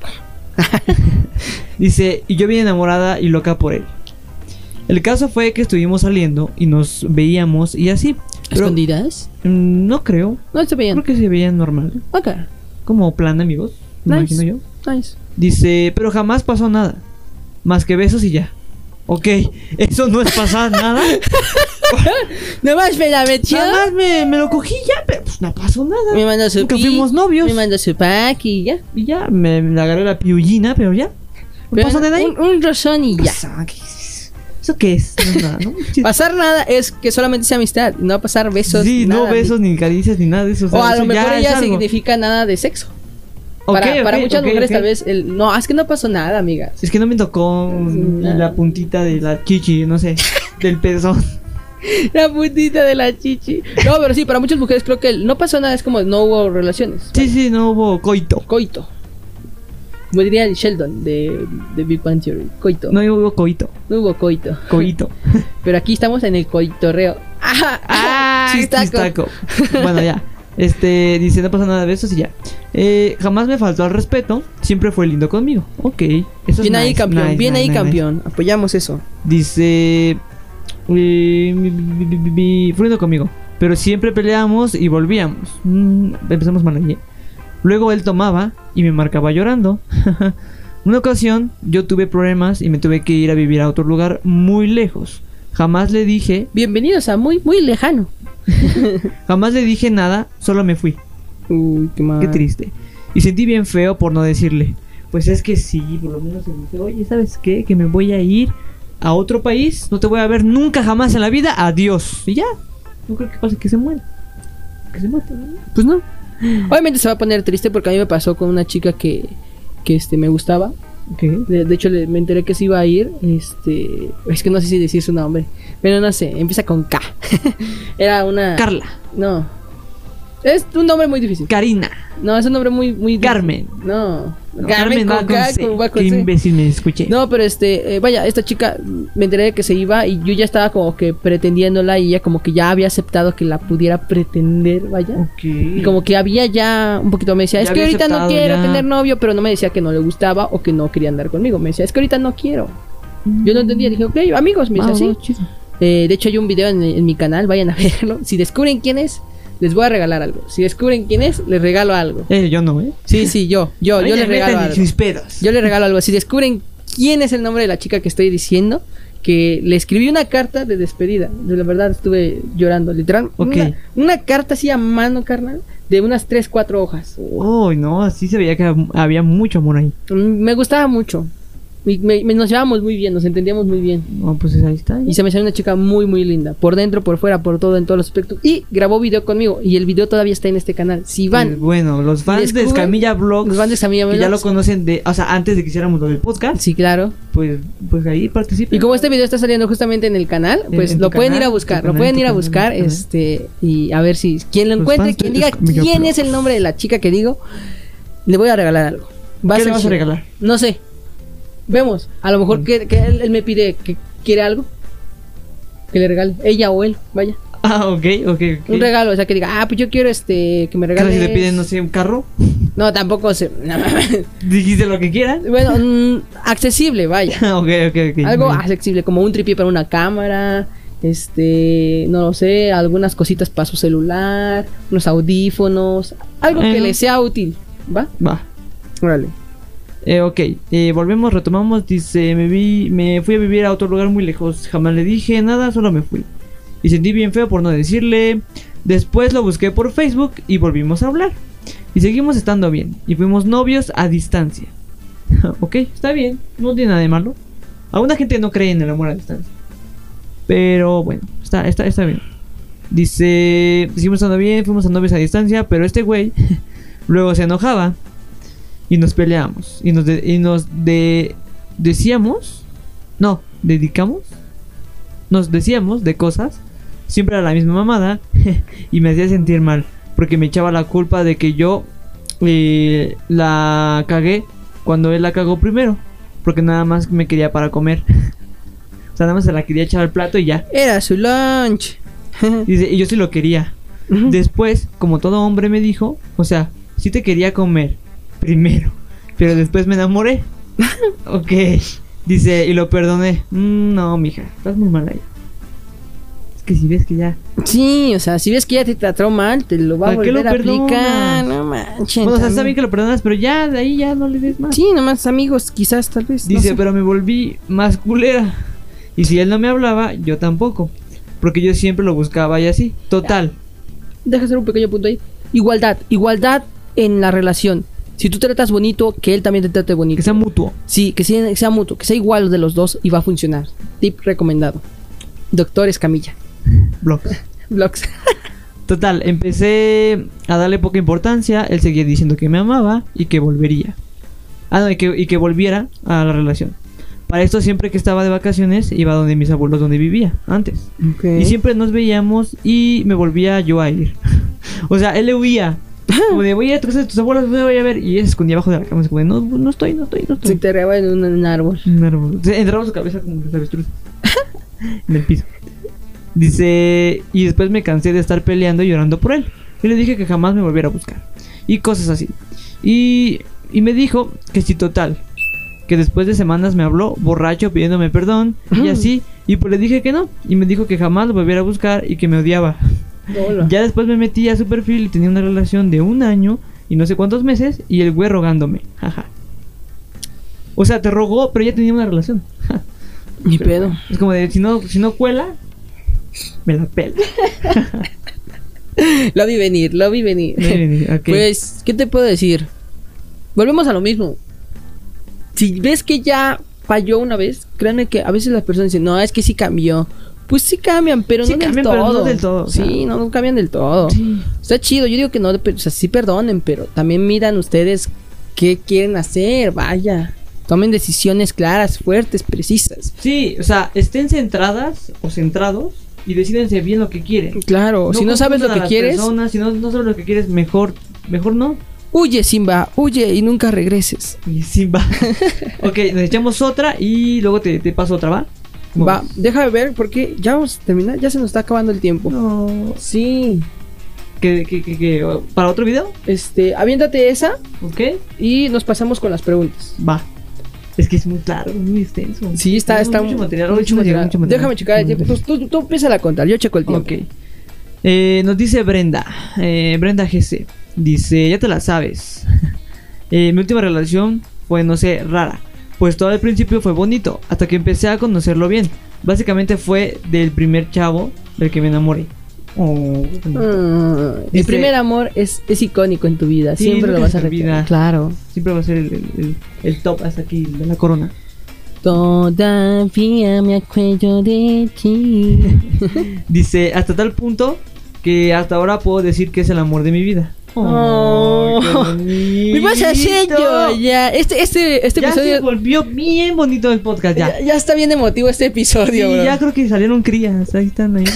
Dice, y yo bien enamorada y loca por él. El caso fue que estuvimos saliendo y nos veíamos y así. Pero, ¿Escondidas? mm, no creo. No se veían. Creo que se veían normal. Ok. Como plan de amigos, me Nice. imagino yo. Nice. Dice, pero jamás pasó nada. Más que besos y ya. Ok, eso no es pasar nada. Nomás me la metió. Nada más me, me lo cogí ya, pero pues no pasó nada. Me mandó su Nunca pi- fuimos novios. Me mandó su pack y ya. Y ya, me, me agarré la piullina, pero ya. No Pero pasó nada ahí. un, un rozón y ya. Pues, ah, ¿qué es? ¿Eso qué es? No es nada, ¿no? Sí, Pasar nada es que solamente sea amistad. No va a pasar besos. sí, no nada, besos, ni caricias, ni nada de eso. O a eso lo mejor ya ella es algo. significa nada de sexo. Ok, para, ok, para muchas ok, mujeres ok. tal vez el, no, es que no pasó nada, amigas. Es que no me tocó Sí, ni nada. la puntita de la chichi, no sé, del pezón. La puntita de la chichi. No, pero sí, para muchas mujeres creo que el no pasó nada es como no hubo relaciones. Sí, sí, no hubo coito. Coito. Como diría el Sheldon de, de Big Bang Theory. Coito. No hubo coito. No hubo coito. Coito. Pero aquí estamos en el coitorreo. ¡Ah! ¡Ah! Chistaco. Chistaco. Bueno, ya. Este, dice, no pasa nada de besos y ya. Eh, jamás me faltó al respeto. Siempre fue lindo conmigo. Ok. Eso es Bien ahí, nice, campeón. nice, Bien nice, ahí, nice, campeón. Apoyamos eso. nice. Dice, eh, mi- mi- mi- mi- mi- fue lindo conmigo. Pero siempre peleamos y volvíamos. Mm, empezamos mal allí. Luego él tomaba y me marcaba llorando. Una ocasión yo tuve problemas y me tuve que ir a vivir a otro lugar muy lejos. Jamás le dije, Bienvenidos a muy, muy lejano. jamás le dije nada, solo me fui. Uy, qué mal. Qué triste. Y sentí bien feo por no decirle. Pues es que sí, por lo menos se dice, oye, ¿sabes qué? Que me voy a ir a otro país, no te voy a ver nunca jamás en la vida, adiós. Y ya, no creo que pase que se muera. Que se mate, ¿no? Pues no. Obviamente se va a poner triste porque a mí me pasó con una chica que, que este, me gustaba. Ok. De, de hecho, le- me enteré que se iba a ir. Este. Es que no sé si decir su nombre. Pero no sé, empieza con K. Era una. Carla, No. Es un nombre muy difícil. Carina, No, es un nombre muy. muy difícil. Carmen. No. No, Carmen va con K, C. con- va con Qué C. imbécil me escuché. No, pero este, eh, vaya, esta chica me enteré de que se iba y yo ya estaba como que pretendiéndola y ella como que ya había aceptado que la pudiera pretender, vaya. Ok. Y como que había ya un poquito me decía, Ya es que había ahorita no aceptado, quiero ya. tener novio, pero no me decía que no le gustaba o que no quería andar conmigo. Me decía, es que ahorita no quiero. Yo no entendía, dije, ok, amigos, me Ah, dice así. bueno, chido. Eh, de hecho hay un video en, en mi canal, vayan a verlo. Si descubren quién es, les voy a regalar algo. Si descubren quién es, les regalo algo. Eh, yo no, ¿eh? Sí, sí, yo, yo, yo Ay, les me regalo meten algo. en sus pedos. Yo le regalo algo. Si descubren quién es el nombre de la chica que estoy diciendo, que le escribí una carta de despedida. De la verdad estuve llorando, literal. Ok. Una, una carta así a mano, carnal, de unas tres, cuatro hojas. Uy, no, así se veía que había mucho amor ahí. Mm, Me gustaba mucho. Y me- me- nos llevábamos muy bien, nos entendíamos muy bien. No, pues ahí está. Y se me salió una chica muy, muy linda. Por dentro, por fuera, por todo, en todos los aspectos. Y grabó video conmigo. Y el video todavía está en este canal. Si van, Pues, bueno, los fans de descubren- Escamilla Vlogs, los fans de Escamilla que ya Vlogs. lo conocen de, o sea, antes de que hiciéramos lo del podcast, sí, claro. pues, pues ahí participen. Y como este video está saliendo justamente en el canal, En- pues en tu lo pueden canal, ir a tu buscar, lo canal, pueden tu ir a canal, buscar, tu canal. este, y a ver si quien lo Los encuentre, fans de quien diga Escamilla quién Vlogs. es el nombre de la chica que digo, le voy a regalar algo. Va ¿Qué ser le vas a chido. regalar? No sé. Vemos. A lo mejor que, que él, él me pide que quiere algo. Que le regale. Ella o él, vaya. Ah, ok, ok, ok. Un regalo, o sea, que diga, ah, pues yo quiero este, que me Claro, regales. si te piden, no sé, un carro, No, tampoco se... dijiste lo que quieras. Bueno, mm, accesible, vaya. Ok, ok, ok. Algo Muy bien. accesible, como un tripié para una cámara, este, no lo sé, algunas cositas para su celular, unos audífonos, algo que Eh. le sea útil, ¿va? Va. Órale. Eh, ok, eh, volvemos, retomamos. Dice, me vi, me fui a vivir a otro lugar muy lejos. Jamás le dije nada, solo me fui. Y sentí bien feo por no decirle. Después lo busqué por Facebook y volvimos a hablar. Y seguimos estando bien. Y fuimos novios a distancia. Ok, está bien, no tiene nada de malo. Alguna gente no cree en el amor a distancia. Pero bueno, está, está, está bien. Dice, seguimos estando bien, fuimos a novios a distancia. Pero este güey luego se enojaba. Y nos peleamos. Y nos, de, y nos de, decíamos. No, dedicamos. Nos decíamos de cosas. Siempre era la misma mamada. Y me hacía sentir mal. Porque me echaba la culpa de que yo eh, la cagué cuando él la cagó primero. Porque nada más me quería para comer. O sea, nada más se la quería echar al plato y ya. Era su lunch. Dice, y yo sí lo quería. Ujú. Después, como todo hombre me dijo, o sea, sí te quería comer primero, pero después me enamoré. Ok. Dice, y lo perdoné. Mm, no, mija, estás muy mal ahí. Es que si ves que ya... Sí, o sea, si ves que ya te trató mal, te lo va a ¿Para qué volver lo a aplicar. perdonas? No manches. Bueno, o sea, está también. bien que lo perdonas, pero ya de ahí ya no le des más. Sí, nomás amigos, quizás, tal vez. no Dice, sé. pero me volví más culera. Y si él no me hablaba, yo tampoco. Porque yo siempre lo buscaba y así. Total. Deja hacer un pequeño punto ahí. Igualdad, igualdad en la relación. Si tú tratas bonito, que él también te trate bonito. Que sea mutuo. Sí, que sea, que sea mutuo, que sea igual de los dos y va a funcionar. Tip recomendado. Doctor Escamilla. Blog. Vlogs. Total, empecé a darle poca importancia. Él seguía diciendo que me amaba y que volvería. Ah, no, y que, y que volviera a la relación. Para esto, siempre que estaba de vacaciones, iba donde mis abuelos, donde vivía antes. Y siempre nos veíamos y me volvía yo a ir. O sea, él le huía. Como de, voy a ir a tu casa de tus abuelos, me voy a ver. Y él se escondía abajo de la cama. Como de, no, no estoy, no estoy, no Se estoy. enterraba en un, en un árbol. Un árbol. Se entraba su cabeza como los avestruz. En el piso. Dice, y después me cansé de estar peleando y llorando por él. Y le dije que jamás me volviera a buscar. Y cosas así. Y, y me dijo que sí, total. Que después de semanas me habló borracho pidiéndome perdón. Y así. Y pues le dije que no. Y me dijo que jamás lo volviera a buscar y que me odiaba. Hola. Ya después me metí a su perfil y tenía una relación de un año y no sé cuántos meses. Y el güey rogándome. Jaja. O sea, te rogó, pero ya tenía una relación. Ni pedo. Es como de, si no, si no cuela, me la pela. Lo vi venir, lo vi venir. Ok. Pues, ¿qué te puedo decir? Volvemos a lo mismo. Si ves que ya falló una vez, créanme que a veces las personas dicen, no, es que sí cambió. Pues sí cambian, pero Sí no cambian, del pero todo. no del todo, o sea. Sí, no, no cambian del todo. Sí. Está chido, yo digo que no, o sea, sí perdonen, pero también miran ustedes qué quieren hacer, vaya. Tomen decisiones claras, fuertes, precisas. Sí, o sea, estén centradas o centrados y decídense bien lo que quieren. Claro, si no sabes lo confundan a que las quieres, personas, si no, no sabes lo que quieres, mejor, mejor no. huye, Simba, huye y nunca regreses. Y sí, va. Ok, nos echamos otra y luego te, te paso otra, ¿va? Va, déjame ver porque ya vamos a terminar, ya se nos está acabando el tiempo. No. Sí, ¿Qué, qué, qué, qué? ¿Para otro video? este, aviéntate esa Ok. y nos pasamos con las preguntas. Va. Es que es muy claro, muy extenso. Sí, está, Tenemos está mucho mu- material. mucho Mucho material. mucho material. Déjame checar el tiempo. Tú, tú, tú empieza a contar, yo checo el tiempo. Ok. Eh, nos dice Brenda. Eh, Brenda G C. Dice, ya te la sabes. eh, mi última relación fue, no sé, rara. Pues todo al principio fue bonito. Hasta que empecé a conocerlo bien. Básicamente fue del primer chavo del que me enamoré. Oh, Ah, el Dice- primer amor es, es icónico en tu vida. Sí, Siempre lo nunca vas se a recordar. olvida. Claro. Siempre va a ser el, el, el- el top hasta aquí de la corona. Todavía me acuerdo de ti. Dice, hasta tal punto que hasta ahora puedo decir que es el amor de mi vida. Oh. qué bonito. Me vas a hacer yo ya. Este, este, este Ya se episodio. volvió bien bonito el podcast, ya. Ya, ya está bien emotivo este Sí, episodio, bro. ya creo que salieron crías, ahí están ahí.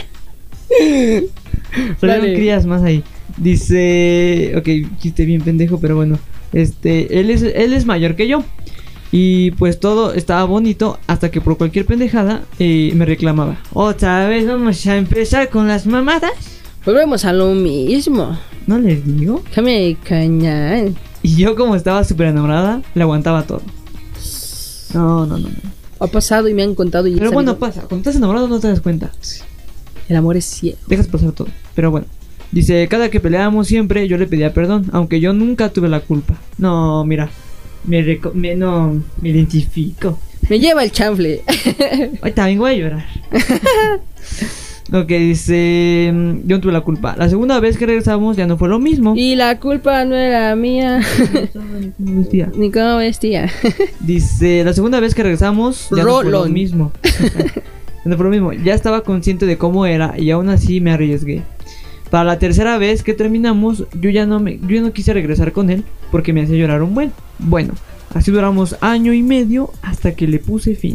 Salieron Dale. crías más ahí. Dice, ok, chiste bien pendejo, pero bueno. Este, él es, él es mayor que yo. Y pues todo estaba bonito hasta que por cualquier pendejada eh, me reclamaba. Otra vez vamos a empezar con las mamadas. Volvemos a lo mismo. ¿No les digo? Déjame cañar. Y yo como estaba súper enamorada, le aguantaba todo. No, no, no, no. Ha pasado y me han contado y he Pero bueno, sabido. pasa. Cuando estás enamorado no te das cuenta. El amor es ciego. Dejas pasar todo. Pero bueno. Dice, cada que peleábamos siempre yo le pedía perdón, aunque yo nunca tuve la culpa. No, mira. Me, reco me no me identifico. Me lleva el chanfle. Ay, también voy a llorar. Ok, dice, yo no tuve la culpa. La segunda vez que regresamos ya no fue lo mismo. Y la culpa no era mía. Ni cómo vestía. Dice, la segunda vez que regresamos ya no fue lo Rolón. mismo. Ya no fue lo mismo. Ya estaba consciente de cómo era y aún así me arriesgué. Para la tercera vez que terminamos, yo ya no me, yo ya no quise regresar con él porque me hacía llorar un buen. Bueno, así duramos año y medio hasta que le puse fin.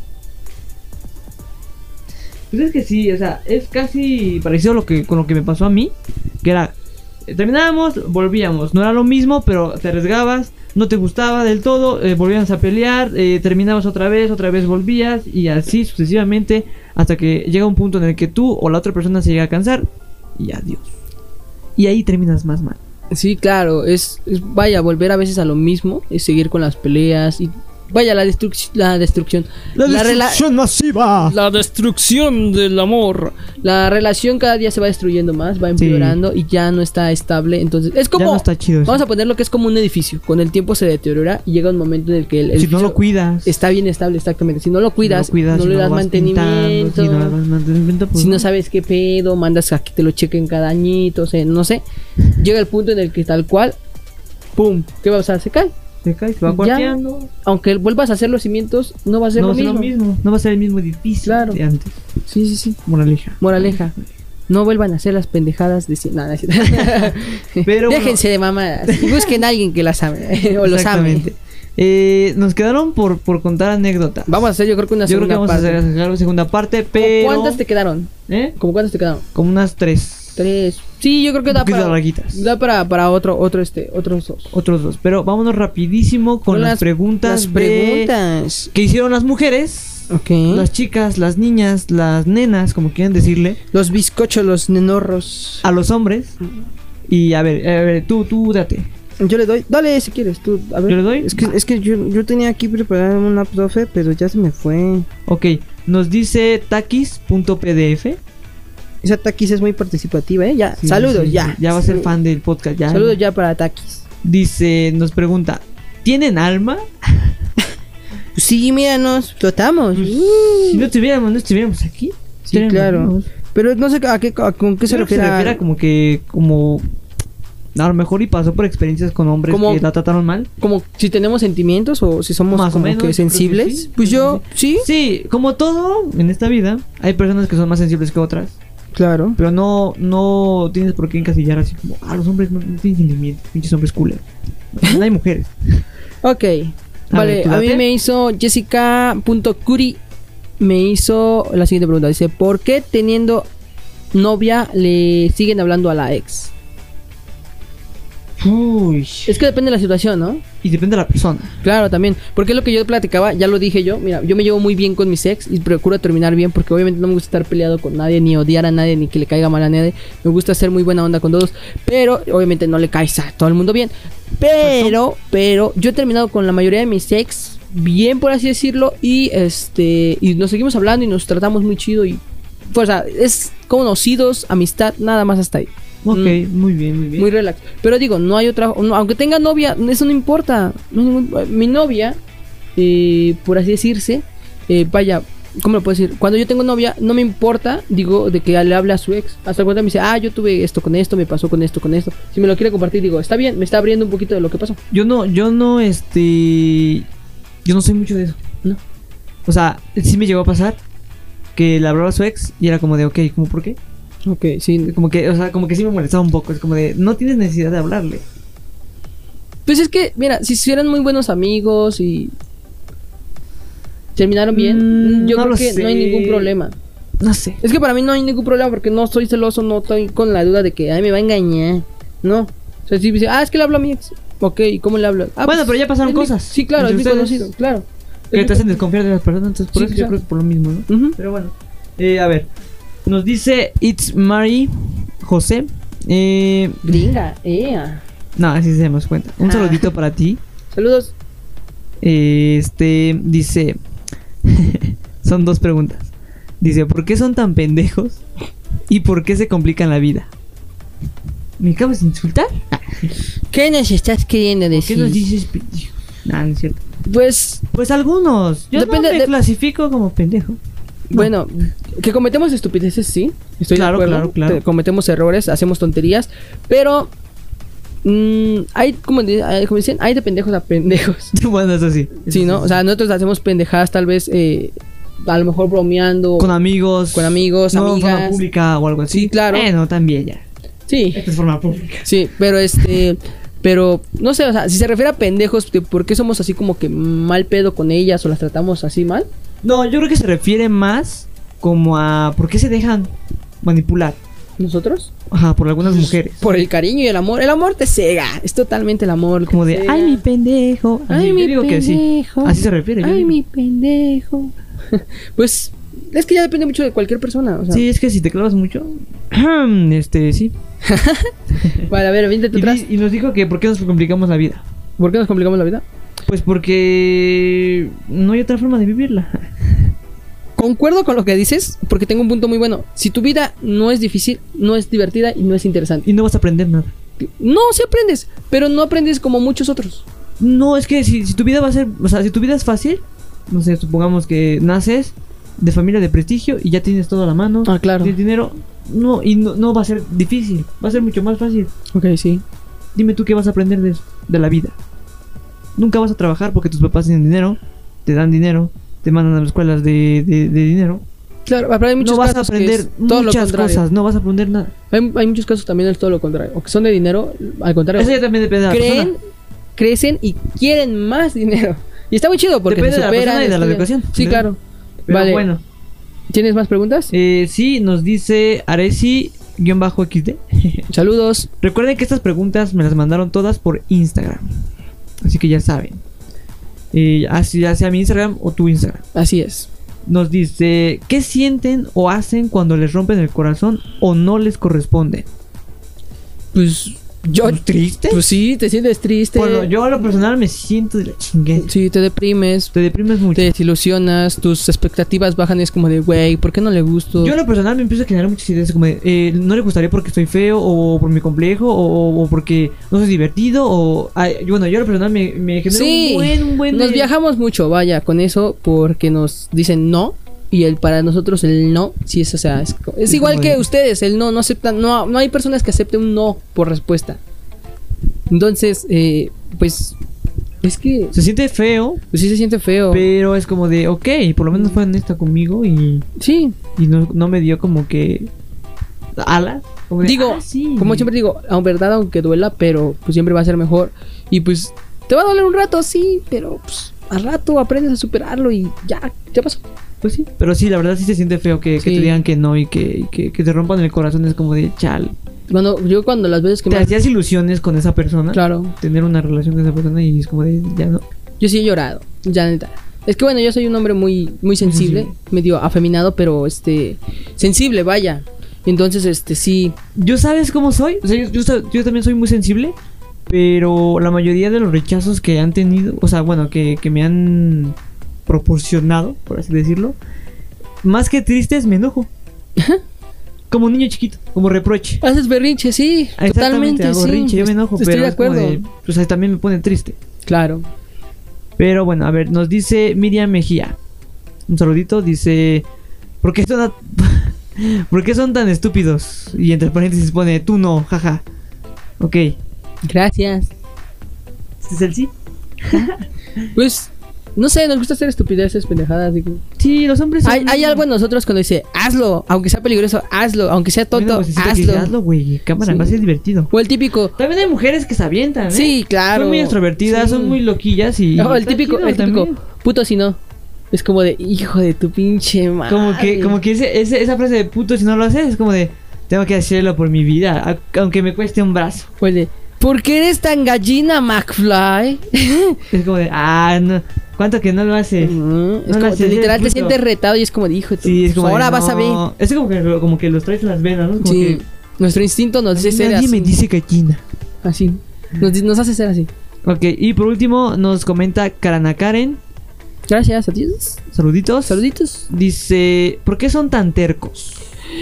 Pues es que sí, o sea, es casi parecido a lo que, con lo que me pasó a mí. Que era, eh, terminábamos, volvíamos. No era lo mismo, pero te arriesgabas, no te gustaba del todo, eh, volvíamos a pelear, eh, terminabas otra vez, otra vez volvías. Y así sucesivamente hasta que llega un punto en el que tú o la otra persona se llega a cansar. Y adiós. Y ahí terminas más mal. Sí, claro, es, es vaya, volver a veces a lo mismo, es seguir con las peleas y vaya, la destrucción, la destrucción, La destrucción masiva. la destrucción del amor. La relación cada día se va destruyendo más, va empeorando sí. Y ya no está estable, entonces es como, ya no está chido eso. Vamos a ponerlo que es como un edificio, con el tiempo se deteriora y llega un momento en el que el si edificio no lo cuidas está bien estable, exactamente, si no lo cuidas, si no, lo cuidas, no si le no das lo mantenimiento, pintando, si no, le das mantenimiento pues si no. no sabes qué pedo, mandas a que te lo chequen cada añito, o sea, no sé, llega el punto en el que tal cual, pum, ¿qué va a pasar? Se cae. Se cae, se va cuarteando. Aunque vuelvas a hacer los cimientos, no va a ser, no lo, va a ser mismo. lo mismo. No va a ser el mismo edificio claro. de antes. Sí, sí, sí. Moraleja. Moraleja. No vuelvan a hacer las pendejadas de... Nada, pero déjense bueno. de mamadas. Busquen a alguien que las ame. O los ame. Eh, nos quedaron por, por contar anécdotas. Vamos a hacer yo creo que una yo segunda parte. Yo creo que vamos parte. a hacer una segunda parte, pero... ¿Cuántas te quedaron? ¿Eh? ¿Cómo cuántas te quedaron? Como unas tres. Tres. Sí, yo creo que da para... larguitas. Da para, para otro, otro este, otros dos. Otros dos. Pero vámonos rapidísimo con, con las, las preguntas. Las preguntas. De... que hicieron las mujeres. Ok. Las chicas, las niñas, las nenas, como quieran decirle. Los bizcochos, los nenorros. A los hombres. Y a ver, a ver, tú, tú date. Yo le doy, dale si quieres, tú, a ver. ¿Yo le doy? Es que, es que yo, yo tenía aquí preparada una profe, pero ya se me fue. Ok, nos dice taquis punto p d f. Esa Taquis es muy participativa, ¿eh? Ya, sí, saludos, sí, ya. Ya va a ser fan del podcast, ya. Saludos ya para Taquis. Dice, nos pregunta, ¿tienen alma? Sí, míranos, flotamos. Si no tuviéramos, no estuviéramos aquí. Sí, claro. Amigos. Pero no sé a qué, a, con qué se refiere. Se refiere a como que, como... A lo mejor y pasó por experiencias con hombres como, que la trataron mal. Como si tenemos sentimientos o si somos más como o menos, que sensibles. Que sí, pues yo, sí. Sí, como todo en esta vida, hay personas que son más sensibles que otras. Claro. Pero no, no tienes por qué encasillar así como, ah, los hombres no, no tienen sentimientos, pinches hombres culeros. No, no hay mujeres. Ok. A vale, ver, a mí me hizo Jessica.curi. Me hizo la siguiente pregunta. Dice, ¿por qué teniendo novia le siguen hablando a la ex? Uy. Es que depende de la situación, ¿no? Y depende de la persona. Claro, también. Porque es lo que yo platicaba, ya lo dije yo. Mira, yo me llevo muy bien con mis ex y procuro terminar bien porque obviamente no me gusta estar peleado con nadie, ni odiar a nadie, ni que le caiga mal a nadie. Me gusta ser muy buena onda con todos. Pero obviamente no le caes a todo el mundo bien. Pero, pero yo he terminado con la mayoría de mis ex bien, por así decirlo. Y este y nos seguimos hablando y nos tratamos muy chido. Y pues, o sea, es conocidos, amistad, nada más hasta ahí. Ok, mm. muy bien, muy bien. Muy relax. Pero digo, no hay otra... No, aunque tenga novia, eso no importa. No hay ningún, mi novia, eh, por así decirse, eh, vaya, ¿cómo lo puedo decir? Cuando yo tengo novia, no me importa, digo, de que le hable a su ex. Hasta cuando me dice, ah, yo tuve esto con esto, me pasó con esto, con esto. Si me lo quiere compartir, digo, está bien, me está abriendo un poquito de lo que pasó. Yo no, yo no, este... Yo no soy mucho de eso. No. O sea, sí me llegó a pasar que le hablaba a su ex y era como de, ok, ¿cómo por qué? Ok, sí. Como que, o sea, como que sí me molestaba un poco. Es como de, no tienes necesidad de hablarle. Pues es que, mira, si eran muy buenos amigos y terminaron bien, mm, yo no creo que sé. No hay ningún problema. No sé. Es que para mí no hay ningún problema porque no soy celoso, no estoy con la duda de que, ay, me va a engañar. No. O sea, si dice, ah, es que le hablo a mi ex. Ok, ¿y cómo le hablo? Ah, bueno, pues, pero ya pasaron es mi- cosas. Sí, claro, es entre mi ustedes, conocido, claro. Que Es te mi hacen desconfiar de las personas, entonces por Sí, eso yo claro. creo que es por lo mismo, ¿no? Ujú. Pero bueno, eh, a ver, nos dice It's Mari José. Eh, Gringa, ea. no, así se damos cuenta. Un Ah. saludito para ti. Saludos. Eh, Este dice: son dos preguntas. Dice: ¿por qué son tan pendejos? ¿Y por qué se complican la vida? ¿Me acabas de insultar? Ah, ¿Qué nos estás queriendo ¿por qué decir? nos dices pendejo? Nah, no es cierto. Pues, Pues algunos. Yo Depende no me de- clasifico como pendejo. No. bueno, que cometemos estupideces, sí. Estoy Claro, de acuerdo. claro, claro. Te- Cometemos errores, hacemos tonterías, pero mm, hay, como, di- hay- como dicen, hay de pendejos a pendejos. Bueno, eso sí. Eso Sí, ¿no? O sea, nosotros hacemos pendejadas tal vez, eh, a lo mejor bromeando. con amigos. Con amigos, no, en forma amigas. pública o algo así. Sí, claro. Bueno, también ya. Sí, Esta es forma pública. sí, pero este... Pero, no sé, o sea, si se refiere a pendejos, de ¿por qué somos así como que mal pedo con ellas o las tratamos así mal? No, yo creo que se refiere más como a por qué se dejan manipular. ¿Nosotros? Ajá, por algunas mujeres. Por el cariño y el amor. El amor te cega. Es totalmente el amor. Como de, te cega. ay, mi pendejo. Ay, Así, mi yo digo que sí. pendejo. Así se refiere. yo Ay, digo. mi pendejo. Pues, es que ya depende mucho de cualquier persona. O sea, Sí, es que si te clavas mucho. Este, sí. Vale, a ver, véntete Y, atrás. di- y nos dijo que por qué nos complicamos la vida. ¿Por qué nos complicamos la vida? Pues porque no hay otra forma de vivirla. Concuerdo con lo que dices, porque tengo un punto muy bueno. Si tu vida no es difícil, no es divertida y no es interesante. Y no vas a aprender nada. No, sí aprendes, pero no aprendes como muchos otros. No, es que si, si tu vida va a ser, o sea, si tu vida es fácil, no sé, supongamos que naces de familia de prestigio y ya tienes todo a la mano, Ah, claro. tienes dinero, no, y no, no va a ser difícil, va a ser mucho más fácil. Ok, sí. Dime tú qué vas a aprender de, de la vida. Nunca vas a trabajar porque tus papás tienen dinero, te dan dinero, te mandan a las escuelas de, de, de dinero. Claro, pero hay muchos No vas a casos que aprender es todo lo muchas contrario. cosas, no vas a aprender nada. Hay, hay muchos casos también es todo lo contrario. O que son de dinero, al contrario. Eso ya también depende de la creen, persona. crecen y quieren más dinero. Y está muy chido porque Depende se de la superan, persona y de la estudian. educación. Sí, ¿sí? claro. Pero Vale. bueno, ¿Tienes más preguntas? eh, sí, nos dice Aresi-X D. Saludos. Recuerden que estas preguntas me las mandaron todas por Instagram. Así que ya saben. Eh, así, ya sea mi Instagram o tu Instagram. Así es. Nos dice: ¿qué sienten o hacen cuando les rompen el corazón o no les corresponde? Pues yo. ¿Pues triste? Pues sí, te sientes triste. Bueno, yo a lo personal me siento de la chinguera. Sí, te deprimes. Te deprimes mucho. Te desilusionas, tus expectativas bajan, es como de, güey, ¿por qué no le gusto? Yo a lo personal me empiezo a generar muchas ideas como de, eh, no le gustaría porque estoy feo o por mi complejo o, o porque no soy divertido o... ay, bueno, yo a lo personal me, me genera Sí, un buen, un buen... nos de- viajamos mucho, vaya, con eso, porque nos dicen no. Y el para nosotros el no, sí es, o sea, es, co- es Es igual como que de- ustedes, el no, no aceptan, no, no hay personas que acepten un no por respuesta. Entonces, eh, pues, es que, Se siente feo, pues sí se siente feo. pero es como de, ok, por lo menos fue honesta conmigo y, Sí, y no, no me dio como que alas. Como de, digo, "Ah, sí". como siempre digo, a verdad aunque duela, pero pues siempre va a ser mejor. Y pues, te va a doler un rato, sí, pero pues al rato aprendes a superarlo y ya, ya pasó. Pues sí, pero sí, la verdad sí se siente feo que, que Sí. te digan que no y que, y que, que te rompan el corazón. Es como de, chal. Cuando, yo cuando las veces que Te me... hacías ilusiones con esa persona. Claro, Tener una relación con esa persona y es como de, ya no. yo sí he llorado, ya neta. Es que bueno, yo soy un hombre muy, muy sensible, sensible. medio afeminado, pero este, sensible, vaya. Entonces, este, sí, Yo sabes cómo soy. O sea, yo, yo, sa- yo también soy muy sensible. Pero la mayoría de los rechazos que han tenido, o sea, bueno, que, que me han proporcionado, por así decirlo, más que tristes, me enojo. Como un niño chiquito, como reproche. haces berrinche, sí, Exactamente, totalmente, hago sí. berrinche, yo me enojo, Estoy pero de es como acuerdo. de, pues ahí también me pone triste. Claro. Pero bueno, a ver, nos dice Miriam Mejía. Un saludito, dice: ¿Por qué son, a- ¿por qué son tan estúpidos? Y entre paréntesis pone: tú no, jaja. Ok, Gracias. ¿este es el sí? Pues, no sé, nos gusta hacer estupideces, pendejadas, digo. Sí, los hombres son- Hay, hay algo en nosotros cuando dice, hazlo, aunque sea peligroso, hazlo, aunque sea Hay una tonto, vocecita que hazlo. dice, hazlo, güey, cámara, Sí. va a ser divertido. O el típico, También hay mujeres que se avientan, ¿eh? sí, claro. Son muy extrovertidas, Sí. son muy loquillas y... No, el está típico, chido el típico, también. puto si no. Es como de, hijo de tu pinche madre. Como que, como que ese, ese- esa frase de puto si no lo haces es como de... Tengo que hacerlo por mi vida, a- aunque me cueste un brazo. O el de, ¿Por qué eres tan gallina, McFly? Es como de, ah, no, ¿cuánto que no lo hace? Mm, es No lo como, hace, te- literal te justo. sientes retado y es como de, hijo, Sí, es como ahora de, vas a ver. no. Es como que, como que los traes en las venas, ¿no? Como Sí, que, nuestro instinto nos dice ser nadie así. me dice gallina. Así. Nos, di- nos hace ser así. Ok, y por último nos comenta Karana Karen. Gracias, adiós. Saluditos. Saluditos. Dice, ¿por qué son tan tercos?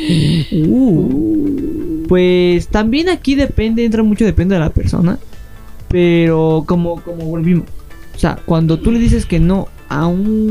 Uh, pues también aquí depende, entra mucho, depende de la persona. Pero como, como volvimos. O sea, cuando tú le dices que no a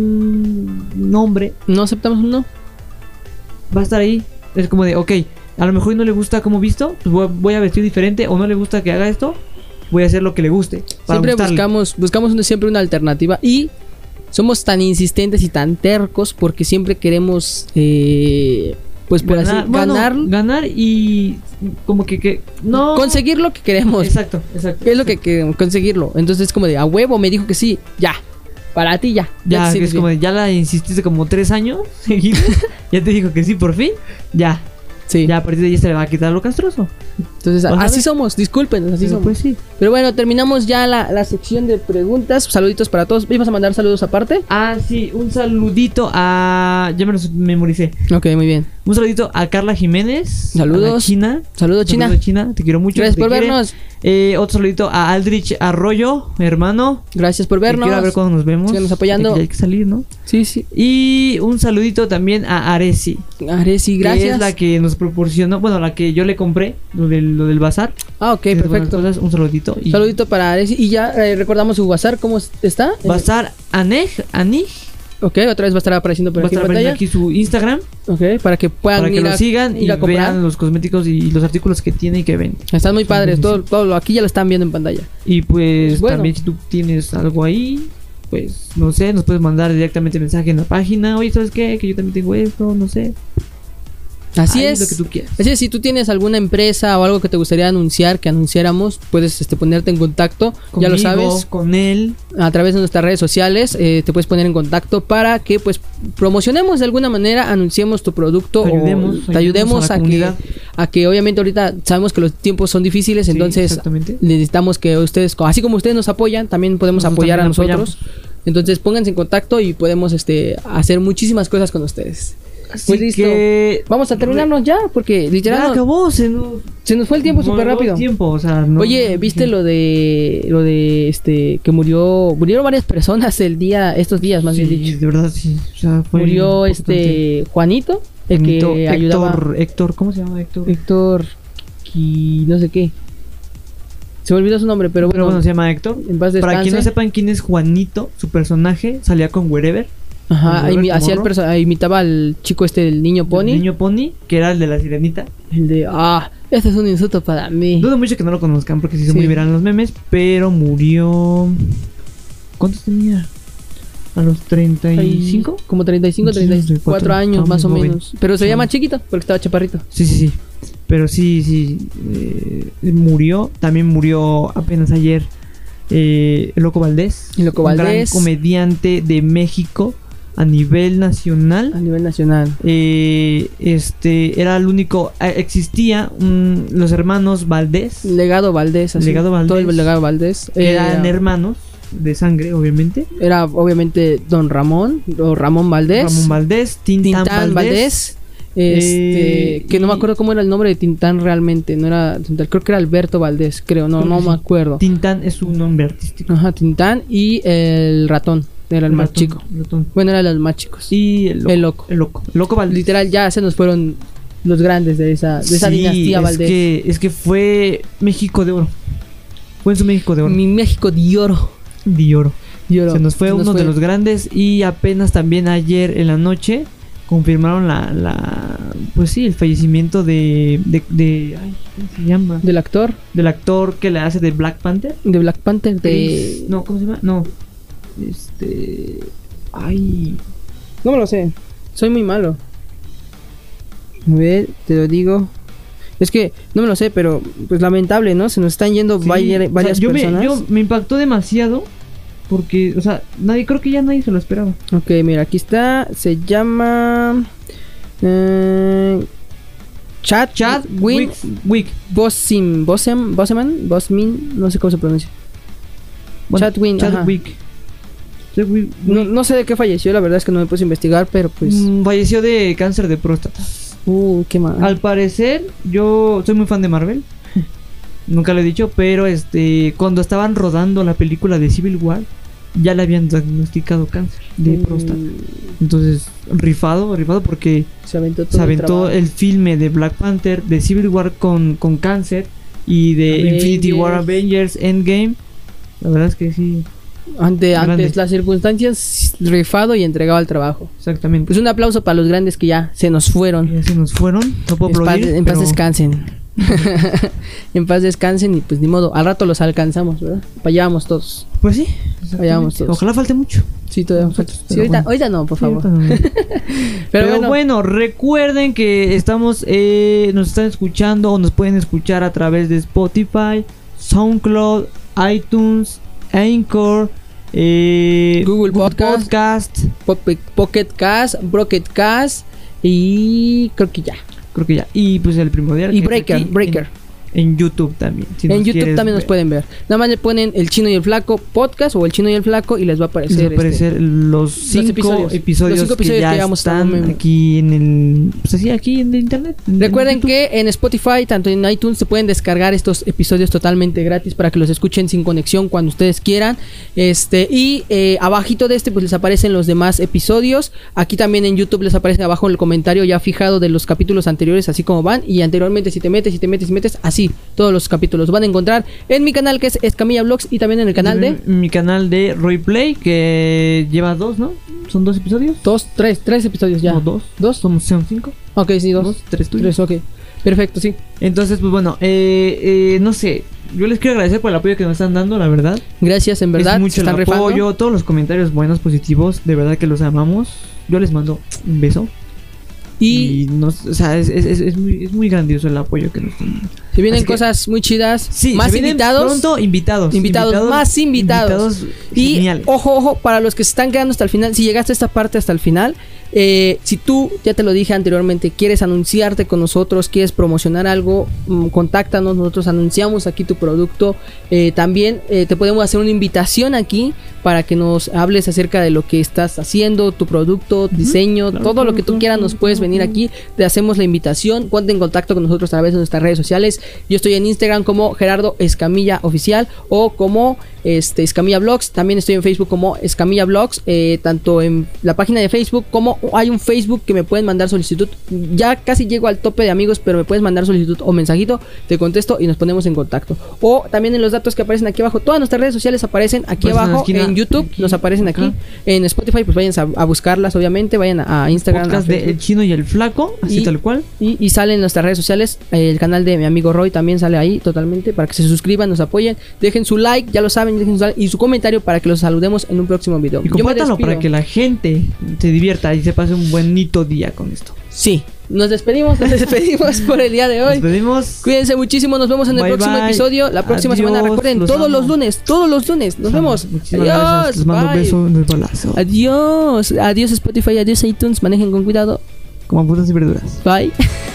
un hombre, ¿No aceptamos un no? va a estar ahí. Es como de, ok, a lo mejor no le gusta como visto, pues voy, voy a vestir diferente. O no le gusta que haga esto, voy a hacer lo que le guste. Para Siempre gustarle. buscamos, buscamos una- siempre una alternativa. Y somos tan insistentes y tan tercos porque siempre queremos, eh, pues por ganar, así, bueno, ganar, ganar y como que, que no conseguir lo que queremos. Exacto, exacto. ¿Qué es lo que queremos? Conseguirlo. Entonces es como de, a huevo me dijo que sí, ya. Para ti ya. Ya, te que sientes es como bien. de, ya la insististe como tres años seguidos. Ya te dijo que sí, por fin. Ya, Sí. ya a partir de ahí se le va a quitar lo castroso. Entonces, ¿Vas a así ver? somos, discúlpenos, así Pero somos. pues sí. Pero bueno, terminamos ya la, la sección de preguntas. Saluditos para todos. ¿Ibas a mandar saludos aparte? Ah, sí, un saludito a. Ya me los memoricé. Ok, muy bien. Un saludito a Carla Jiménez. Saludos. A la China. Saludos, China. Saludos, China. Te quiero mucho. Gracias te por quiere. vernos. Eh, otro saludito a Aldrich Arroyo, hermano. Gracias por Te vernos. quiero ver cuando nos vemos. Síganos apoyando. Aquí ya hay que salir, ¿no? Sí, sí. Y un saludito también a Aresi. Aresi, Que gracias. es la que nos proporcionó, bueno, la que yo le compré, lo del, lo del bazar. Ah, ok, Esas buenas perfecto. cosas, un saludito. Y Saludito para Aresi. Y ya eh, recordamos su WhatsApp, ¿cómo es- está? Bazar Anej, Anig. Ok, otra vez va a estar apareciendo por Va a aquí en estar poniendo pantalla. aquí su Instagram Ok, para que puedan para que ir lo a, sigan ir y a comprar. vean los cosméticos y los artículos que tiene y que ven. Están muy Son padres, todo, buenísimos. todo lo- aquí ya lo están viendo en pantalla. Y pues Bueno. también si tú tienes algo ahí, pues no sé, nos puedes mandar directamente mensaje en la página. Oye, ¿sabes qué? Que yo también tengo esto, no sé. Así Ahí es. lo que tú quieras. Así es, si tú tienes alguna empresa o algo que te gustaría anunciar, que anunciáramos, puedes este, ponerte en contacto, ya lo Conmigo, sabes, con él. a través de nuestras redes sociales, eh, te puedes poner en contacto para que pues promocionemos de alguna manera, anunciemos tu producto Ayudemos, o te ayudemos ayudemos a la a, que, comunidad. a que obviamente ahorita sabemos que los tiempos son difíciles, Sí, entonces exactamente. necesitamos que ustedes, así como ustedes nos apoyan, también podemos Nosotros apoyar a también nosotros. Entonces pónganse en contacto y podemos este hacer muchísimas cosas con ustedes. Así Pues listo. que Vamos a terminarnos ya, porque literal ya no- acabó, se nos, se nos fue el tiempo voló súper rápido. el tiempo, o sea, no- Oye, ¿viste lo de lo de este que murió murieron varias personas el día estos días más Sí, bien dicho? de verdad sí. O sea, fue Murió importante. este Juanito, el Juanito, que ayudaba Héctor, Héctor, ¿cómo se llama Héctor? Héctor Qui- no sé qué. Se me olvidó su nombre, pero Pero bueno, bueno, se llama Héctor. en paz descanse. Para quien no sepan quién es Juanito, su personaje salía con Wherever. Ajá, con imi- Robert hacía el Morro. perso- imitaba al chico este del niño Pony, El niño Pony, que era el de la sirenita. el de ah, este es un insulto para mí. Dudo mucho que no lo conozcan porque sí son Sí. muy virales los memes, pero murió. ¿Cuántos tenía? ¿A los treinta y cinco? Como treinta y cinco, Sí, treinta y treinta y cuatro. cuatro años Estaba más o muy joven. menos. Pero se Estaba- llama chiquito porque estaba chaparrito. Sí, sí, sí. Pero sí, sí. eh, murió. También murió apenas ayer. eh, el Loco Valdés. El Loco un gran Valdés. comediante de México a nivel nacional. A nivel nacional. Eh, este era el único. eh, existía un- los hermanos Valdés. Legado Valdés, así. Legado Valdés. Todo el legado Valdés. Que eran Era, hermanos de sangre, obviamente. era obviamente Don Ramón, o Ramón Valdés. Ramón Valdés, Tintán, Tintán Valdés. Valdés. Este, Eh, que no me y- acuerdo cómo era el nombre de Tintán realmente. No era Tintán, creo que era Alberto Valdés, creo. No, Creo no que me sí. acuerdo. Tintán es un nombre artístico. Ajá, Tintán y el ratón. Era el, más ratón, chico. el ratón. Bueno, era los más chicos. Y el loco. El loco. El loco. El loco Valdés. Literal, ya se nos fueron los grandes de esa, de esa Sí, dinastía es Valdés. Que, es que fue México de oro. Fue en su México de oro. Mi México de oro. De oro. De oro. Se nos fue uno de los grandes. Y apenas también ayer en la noche confirmaron la. la pues sí, el fallecimiento de. de, de ay, ¿cómo se llama? Del actor Del actor que le hace de Black Panther. de Black Panther de... Chris- No, ¿cómo se llama? No. Este. Ay. No me lo sé. Soy muy malo. A ver, te lo digo. Es que no me lo sé, pero pues lamentable, ¿no? Se nos están yendo Sí, varias, o sea, varias yo personas. Me, yo me impactó demasiado. Porque, o sea, nadie, creo que ya nadie se lo esperaba. Ok, mira, aquí está. Se llama... eh, Chad, Chad Win, Wick. Bosim, Bosem, Boseman, Bosmin, no sé cómo se pronuncia. Bueno, Chadwick, ajá. Chadwick. Chadwick. No, no sé de qué falleció, la verdad es que no me puse a investigar, pero pues. Mm, falleció de cáncer de próstata. Uh, qué mal. Al parecer, yo soy muy fan de Marvel. Nunca lo he dicho, pero este cuando estaban rodando la película de Civil War, ya le habían diagnosticado cáncer de Mm. próstata. Entonces, rifado, rifado porque Se aventó todo se el aventó trabajo. el filme de Black Panther, de Civil War con, con cáncer y de Avengers. Infinity War, Avengers, Endgame. La verdad es que sí, Ante, Grande. antes las circunstancias, rifado y entregado al trabajo. exactamente. Pues un aplauso para los grandes que ya se nos fueron. Ya se nos fueron, no puedo En paz, aplaudir, en paz pero- descansen. En paz descansen y pues ni modo, al rato los alcanzamos, ¿verdad? Para allá vamos todos. Pues sí, Allá vamos exactamente. todos. Ojalá falte mucho. Sí, todavía Nosotros, sí, pero ahorita, bueno. ahorita no, por Sí, favor. ahorita no. Pero, Pero bueno, bueno, recuerden que estamos, eh, nos están escuchando o nos pueden escuchar a través de Spotify, SoundCloud, iTunes, Anchor, eh, Google Podcast. Podcast. Pocket, Pocket Cast, Brocket Cast y creo que ya. Creo que ya. Y pues el primordial. Y que es Breaker, aquí Breaker. En, en YouTube también. si En nos YouTube quieres también nos ver. pueden ver. Nada más le ponen El Chino y el Flaco podcast o El Chino y el Flaco y les va a aparecer. Les va a aparecer este, los cinco episodios. episodios, Los cinco episodios que ya que llevamos están tomando. aquí en el. Pues así, aquí en el internet. en- Recuerden en YouTube. que en Spotify, tanto en iTunes, se pueden descargar estos episodios totalmente gratis para que los escuchen sin conexión cuando ustedes quieran. Este y eh, abajito de este pues les aparecen los demás episodios. Aquí también en YouTube les aparece abajo el comentario ya fijado de los capítulos anteriores, así como van. Y anteriormente si te metes, si te metes, si metes, así todos los capítulos los van a encontrar en mi canal que es Escamilla Vlogs y también en el canal de Mi canal de Royplay, que lleva dos, ¿no? ¿Son dos episodios? dos, tres, tres episodios ya. No, dos. ¿Dos? Somos son cinco. Ok, sí, dos. Dos, tres tuyos. Tres, ok. Perfecto, sí. Entonces, pues bueno, eh, eh, no sé. Yo les quiero agradecer por el apoyo que nos están dando, la verdad. Gracias, en verdad. Es mucho se el están rifando. apoyo, todos los comentarios buenos, positivos. De verdad que los amamos. Yo les mando un beso. Y Y nos, o sea, es, es, es, es muy, es muy grandioso el apoyo que nos están dando. se vienen Así que- cosas muy chidas. Sí, más se vienen invitados. Pronto invitados. Invitados, más invitados. Y geniales. ojo, ojo, para los que se están quedando hasta el final, si llegaste a esta parte hasta el final, eh, si tú, ya te lo dije anteriormente, quieres anunciarte con nosotros, quieres promocionar algo, mm, contáctanos, nosotros anunciamos aquí tu producto. Eh, también eh, te podemos hacer una invitación aquí para que nos hables acerca de lo que estás haciendo, tu producto, diseño, claro, todo lo claro, que tú claro, quieras, claro, nos puedes claro, venir claro. aquí, te hacemos la invitación, ponte en contacto con nosotros a través de nuestras redes sociales. Yo estoy en Instagram como Gerardo Escamilla Oficial o como este, Escamilla Vlogs. También estoy en Facebook como Escamilla Vlogs, eh, tanto en la página de Facebook como hay un Facebook que me pueden mandar solicitud. Ya casi llego al tope de amigos, pero me puedes mandar solicitud o mensajito, te contesto y nos ponemos en contacto. O también en los datos que aparecen aquí abajo, todas nuestras redes sociales aparecen aquí Pues en la abajo, esquina, en YouTube aquí, nos aparecen aquí, acá. en Spotify pues vayan a, a buscarlas obviamente, vayan a, a Instagram, a Podcast de Facebook. El Chino y el Flaco, así Y- tal cual. Y, y sale en nuestras redes sociales, eh, el canal de mi amigo Roy también sale ahí totalmente para que se suscriban, nos apoyen, dejen su like, ya lo saben, dejen su like y su comentario para que los saludemos en un próximo video. Y Yo me compártanlo despido. para que la gente se divierta y se pase un bonito día con esto. Sí, nos despedimos, nos despedimos por el día de hoy. Nos pedimos. Cuídense muchísimo, nos vemos en el Bye, próximo bye. episodio. La próxima Adiós, semana, recuerden, los todos amo. los lunes, todos los lunes. Nos vemos. Muchísimas gracias. Adiós. Les mando un bye. beso en el balazo. Adiós. Adiós Spotify, adiós iTunes. Manejen con cuidado. Como frutas y verduras. Bye.